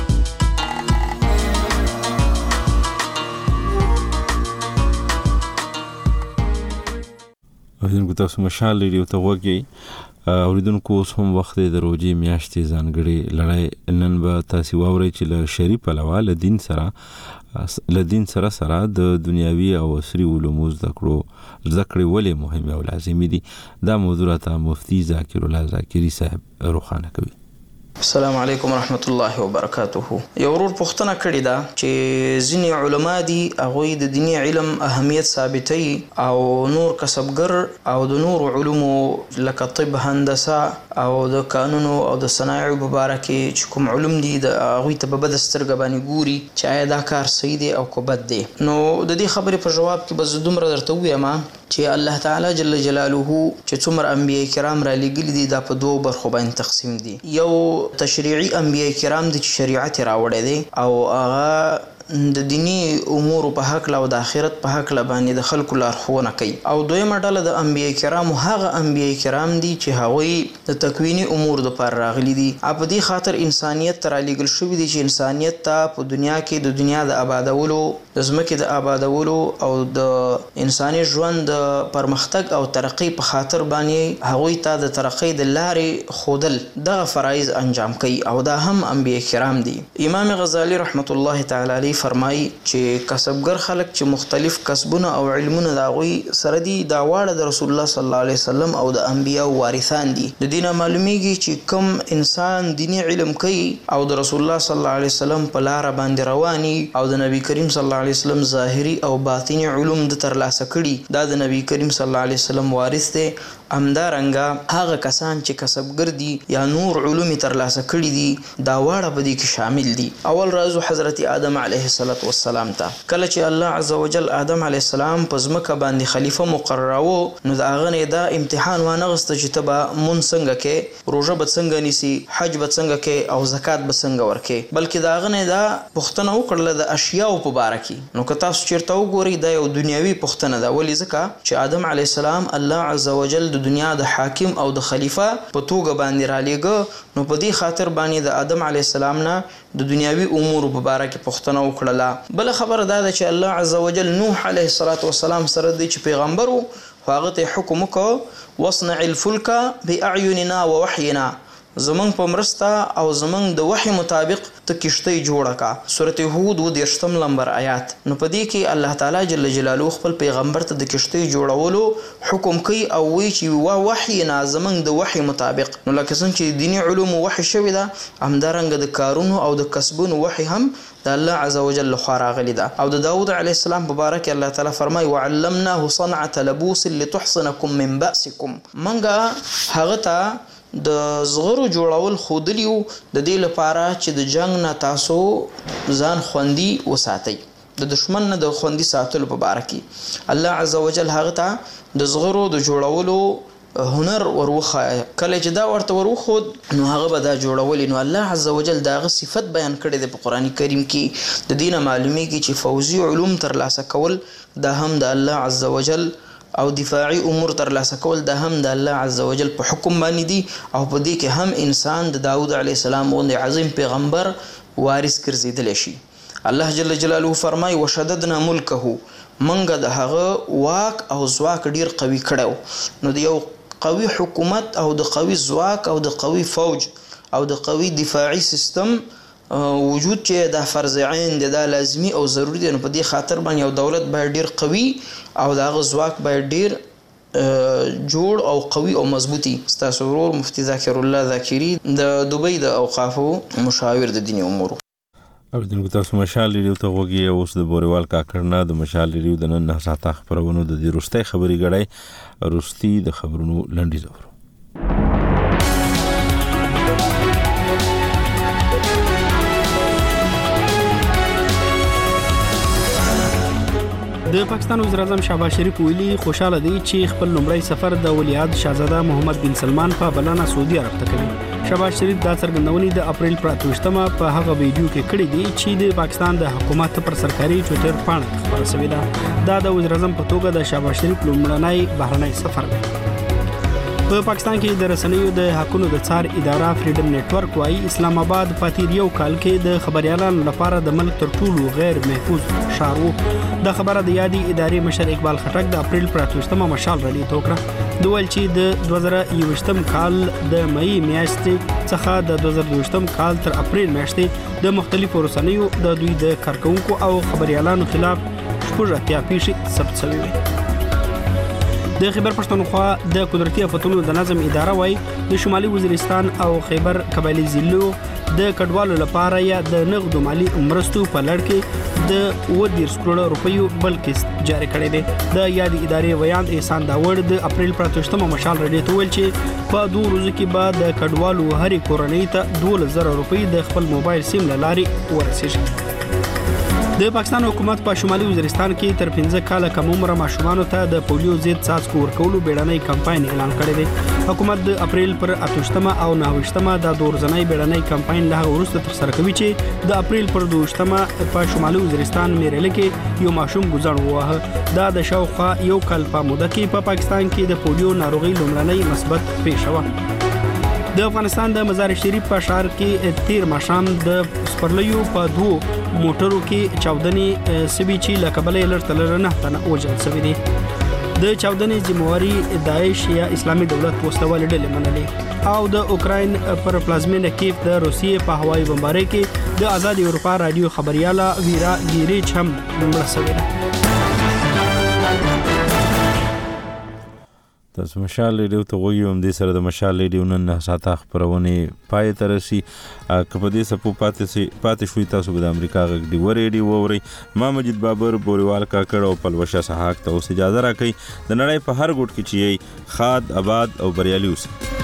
S1: اوریدونکو تاسو مشال ریډیو ته وګورئ. اوریدونکو هم وخت د روزي میاشتې ځانګړي لړۍ نن به تاسو واورئ چې له شریف علاوه له دین سره د دنیوي او عصري علومو زده کړې ولې مهمه او لازمي دي. دا موضوع ته مفتي ذاکر الله ذاکری صاحب روښانه کوي.
S8: السلام علیکم ورحمت الله وبرکاته. یو ورور پوښتنه کړې ده چې ځینې علما دي هغوی د دیني علم اهمیت ثابتوي او نور کسبګر او د نور علومو لکه طب هندسه او د قانون او د صنایع په اړه کې چې کوم علوم دي د هغوی ته په بد سترګه باندې ګوري چې آیا دا کار صحیح دی او کو بد دی. نو د دې خبرې په جواب کې به زه دومره درته ووایم چې الله تعالی جل جلاله چې څومره انبیاء کرام را لېږلي دي دا په دوو برخو باندې تقسیم دي. یو تشریعي انبیاء کرام دي چې شریعت راوړی دی او هغه د دینی امور په حق له او د آخرت په حق له باندې د خلکو لارښوونه کوي. او دویمه ډله د انبیای کرام هغه انبیای کرام دي چې هغوی د تکوینی امور د پر راغلي دي. په دې خاطر انسانیت ته رالیږل شوي دي چې انسانیت ته په دنیا کې د دنیا د آبادولو، د ځمکې د آبادولو او د انساني ژوند د پرمختګ او ترقۍ په خاطر باندې هغوی ته د ترقۍ د لارې ښودل دغه فرایض انجام کوي او دا هم انبیای کرام دي. امام غزالی رحمت الله تعالی علیه فرمایي چې کسبګر خلک چې مختلف کسبونه او علمونه د هغوی سره دي دا واړه د رسول الله صلی الله علیه وسلم او د انبیاو وارثان دي. د دې نه معلومیږي چې کوم انسان دینی علم کوي او د رسول الله صلی الله علیه وسلم په لاره باندې رواني او د نبی کریم صلی الله علیه وسلم ظاهري او باطنی علوم د ترلاسه کړي دا د نبی کریم صلی الله علیه وسلم وارث دی. همدارنګه هغه کسان چې کسبګر دي یا نور علوم ترلاسه کړي دي دا واړه په دې کې شامل دي. اول راځو حضرت آدم علیه السلام ته. کله چې الله عزوجل آدم علیه السلام په ځمکه باندې خلیفه مقرراوه نو د هغه نه دا امتحان وانغسته چې ته به مونځ څنګه کې، روژه به څنګه نیسي، حج به څنګه کې او زکات به څنګه ورکې، بلکې د هغه نه دا پوښتنه وکړله د اشیاو په باره کې. نو که تاسو چېرته وګورئ دا یو دنیوي پوښتنه ده. ولې؟ ځکه چې آدم علیه السلام الله عزوجل د دنیا د حاکم او د خلیفه په توګه باندې رالیږه نو په دې خاطر باندې د آدم علیه السلام نه د دنیاوي امور په باره کې پوښتنه وکړله. بل خبره دا ده چې الله عزوجل نوح علیه السلام سره دی چې پیغمبر و هغه ته حکم وکړ واصنع الفلک باعیننا ووحینا، زمنګ په مرسته او زمنګ د وحی مطابق ته کشتۍ جوړه کا. سورته هود 28 نمبر آیات. نو په دې کې الله تعالی جل جلاله خپل پیغمبر ته د کشتۍ جوړولو حکم کوي او وی چې وحی نه زمنګ د وحی مطابق. نو لکه څنګه چې دینی علوم وحی شوی ده همدارنګه د کارونو او د کسبونو وحی هم د الله عزوجل لخوا راغلی ده. او د داود علیه السلام مبارک الله تعالی فرمای وعلمناه صنعة لبوس لتحصنكم من بأسكم. منګه هغه ته د زغرو جوړول خودلیو د دې لپاره چې د جنگ نه تاسو ځان خوندي وساتئ، د دشمن نه د خوندي ساتلو په باره کې الله عزوجل هغه ته د زغرو د جوړولو هنر وروخه. کله چې دا ورته وروخود نو هغه به دا جوړولې. نو الله عزوجل داغه صفت بیان کړی دی په قرآن کریم کې. د دې نه معلومیږي چې فوزي علوم ترلاسه کول دا هم د الله عزوجل او دفاعي امور ترلاسه کول دا هم د الله عزوجل په حکم باندې دي. او په دې کې هم انسان د داود علیه السلام غوندې عظیم پیغمبر وارث ګرځېدلی شي. الله جل جلاله فرمای وشددنا ملکه، منګه د هغه واک او ځواک ډیر قوي کړو. نو د یو قوي حکومت او د قوي ځواک او د قوي فوج او د قوي دفاعي سیستم وجود چې دا فرض عین دی، دا لازمی او ضروری دی. نو په دې خاطر باندې یو دولت باید ډیر قوي او دغه ځواک باید ډیر جوړ او قوي او مضبوطي. ستاسو ورور مفتی ذاکر الله ذاکری د دوبۍ د اوقافو مشاور د دینی امور.
S1: او دغه تاسو مشال ریډیو ته وګورئ. اوس د بوریوال کاکړنا د مشال ریډیو د نن 9 ساعته خبرونو د دې روستۍ خبري غړای روستي د خبرونو لنډي زور.
S2: د پاکستان وزیر اعظم شهباز شریف ویلي خوشاله دی چې خپل لومړی سفر د ولیعهد شاهزاده محمد بن سلمان په بلنه سعودي عرب ته کوي. شهباز شریف دا څرګندونې د اپریل 28 په هغه ویډیو کې کړې دي چې د پاکستان د حکومت پر سرکاري ټویټر پاڼه خبره شوې ده. دا د وزیر اعظم په توګه د شهباز شریف لومړنی بهرنی سفر دی. په پاکستان کې د رسنیو د حقوقو د څار اداره فریډم نتورک وايي اسلام آباد په تیر یو کال کې د خبريالانو لپاره د ملک تر ټولو غیر محفوظ ښار وو. د خبره د یادي ادارې مشر اقبال خټک د اپریل 28 مشال رالي توکړه. دویل چې د 2021 کال د مئی میاشتې څخه د 2022 کال تر اپریل میاشتې د مختلفو رسنیو د دوی د کارکونکو او خبريالانو خلاف شپږ اتیا پیښې ثبت شوې وي. د خیبر پښتونخوا د قدرتي آفتونو د نظم اداره وايي د شمالي وزیرستان او خیبر قبایلی ضلعو د کډوالو لپاره یا د نغدو مالی مرستو په لړ کې د 10 کروڑ روپیو بل قسط جاری کړی دی. د یادې ادارې ویاند احسان داوړ د اپریل 28 مشال رډي ته ویل چې په 2 ورځو کې بعد د کډوالو هرې کورنۍ ته 2000 روپۍ د خپل موبایل سیم لاري ورسیږي. د پاکستان حکومت په شمالي وزیرستان کې تر 15 کاله کم عمر ماشومانو ته د پولیو ضد څاڅکو ورکولو بیړنۍ کمپاین اعلان کړی دی. حکومت د اپریل پر 28مه او 29مه د دورځنۍ بیړنۍ کمپاین له وروسته تر سره کوي چې د اپریل پر 22مه په شمالي وزیرستان میرله کې یو ماشوم ګزړ ووهه. دا د شاوخوا یو کال په موده کې په پاکستان کې د پولیو ناروغي لومړنۍ مثبت پیښه وه. د افغانستان د مزار شریف په ښار کې تیر ماښام د سپرلیو په 2 موټرو کې چاودنې سوي چې له کبله لړ 9 تنه وژل شوي دي. د چاودنې ذمہواری داعش یا اسلامي دولت وسلوال ډلې منلې او د اوکراین پر پلازمینه کیف د روسیې په هوایي بمبارۍ کې د آزاد اروپا رادیو خبرياله ویرا ګیریچ هم مړه شوې ده.
S1: تاسو مشال ریډیو ته وګورئ. د سره د مشال ریډیو نن ساته خبرونه پای تر شي کپه دې سپو پاتې شوي. تاسو به د امریکا غږ دی ریډیو ووري. ما مجید بابر بوریوال کاکړ او پلوشه سحاق ته اوس اجازه راکړئ. د نړۍ په هر ګوټ کې چې خاد آباد او بریالي اوسئ.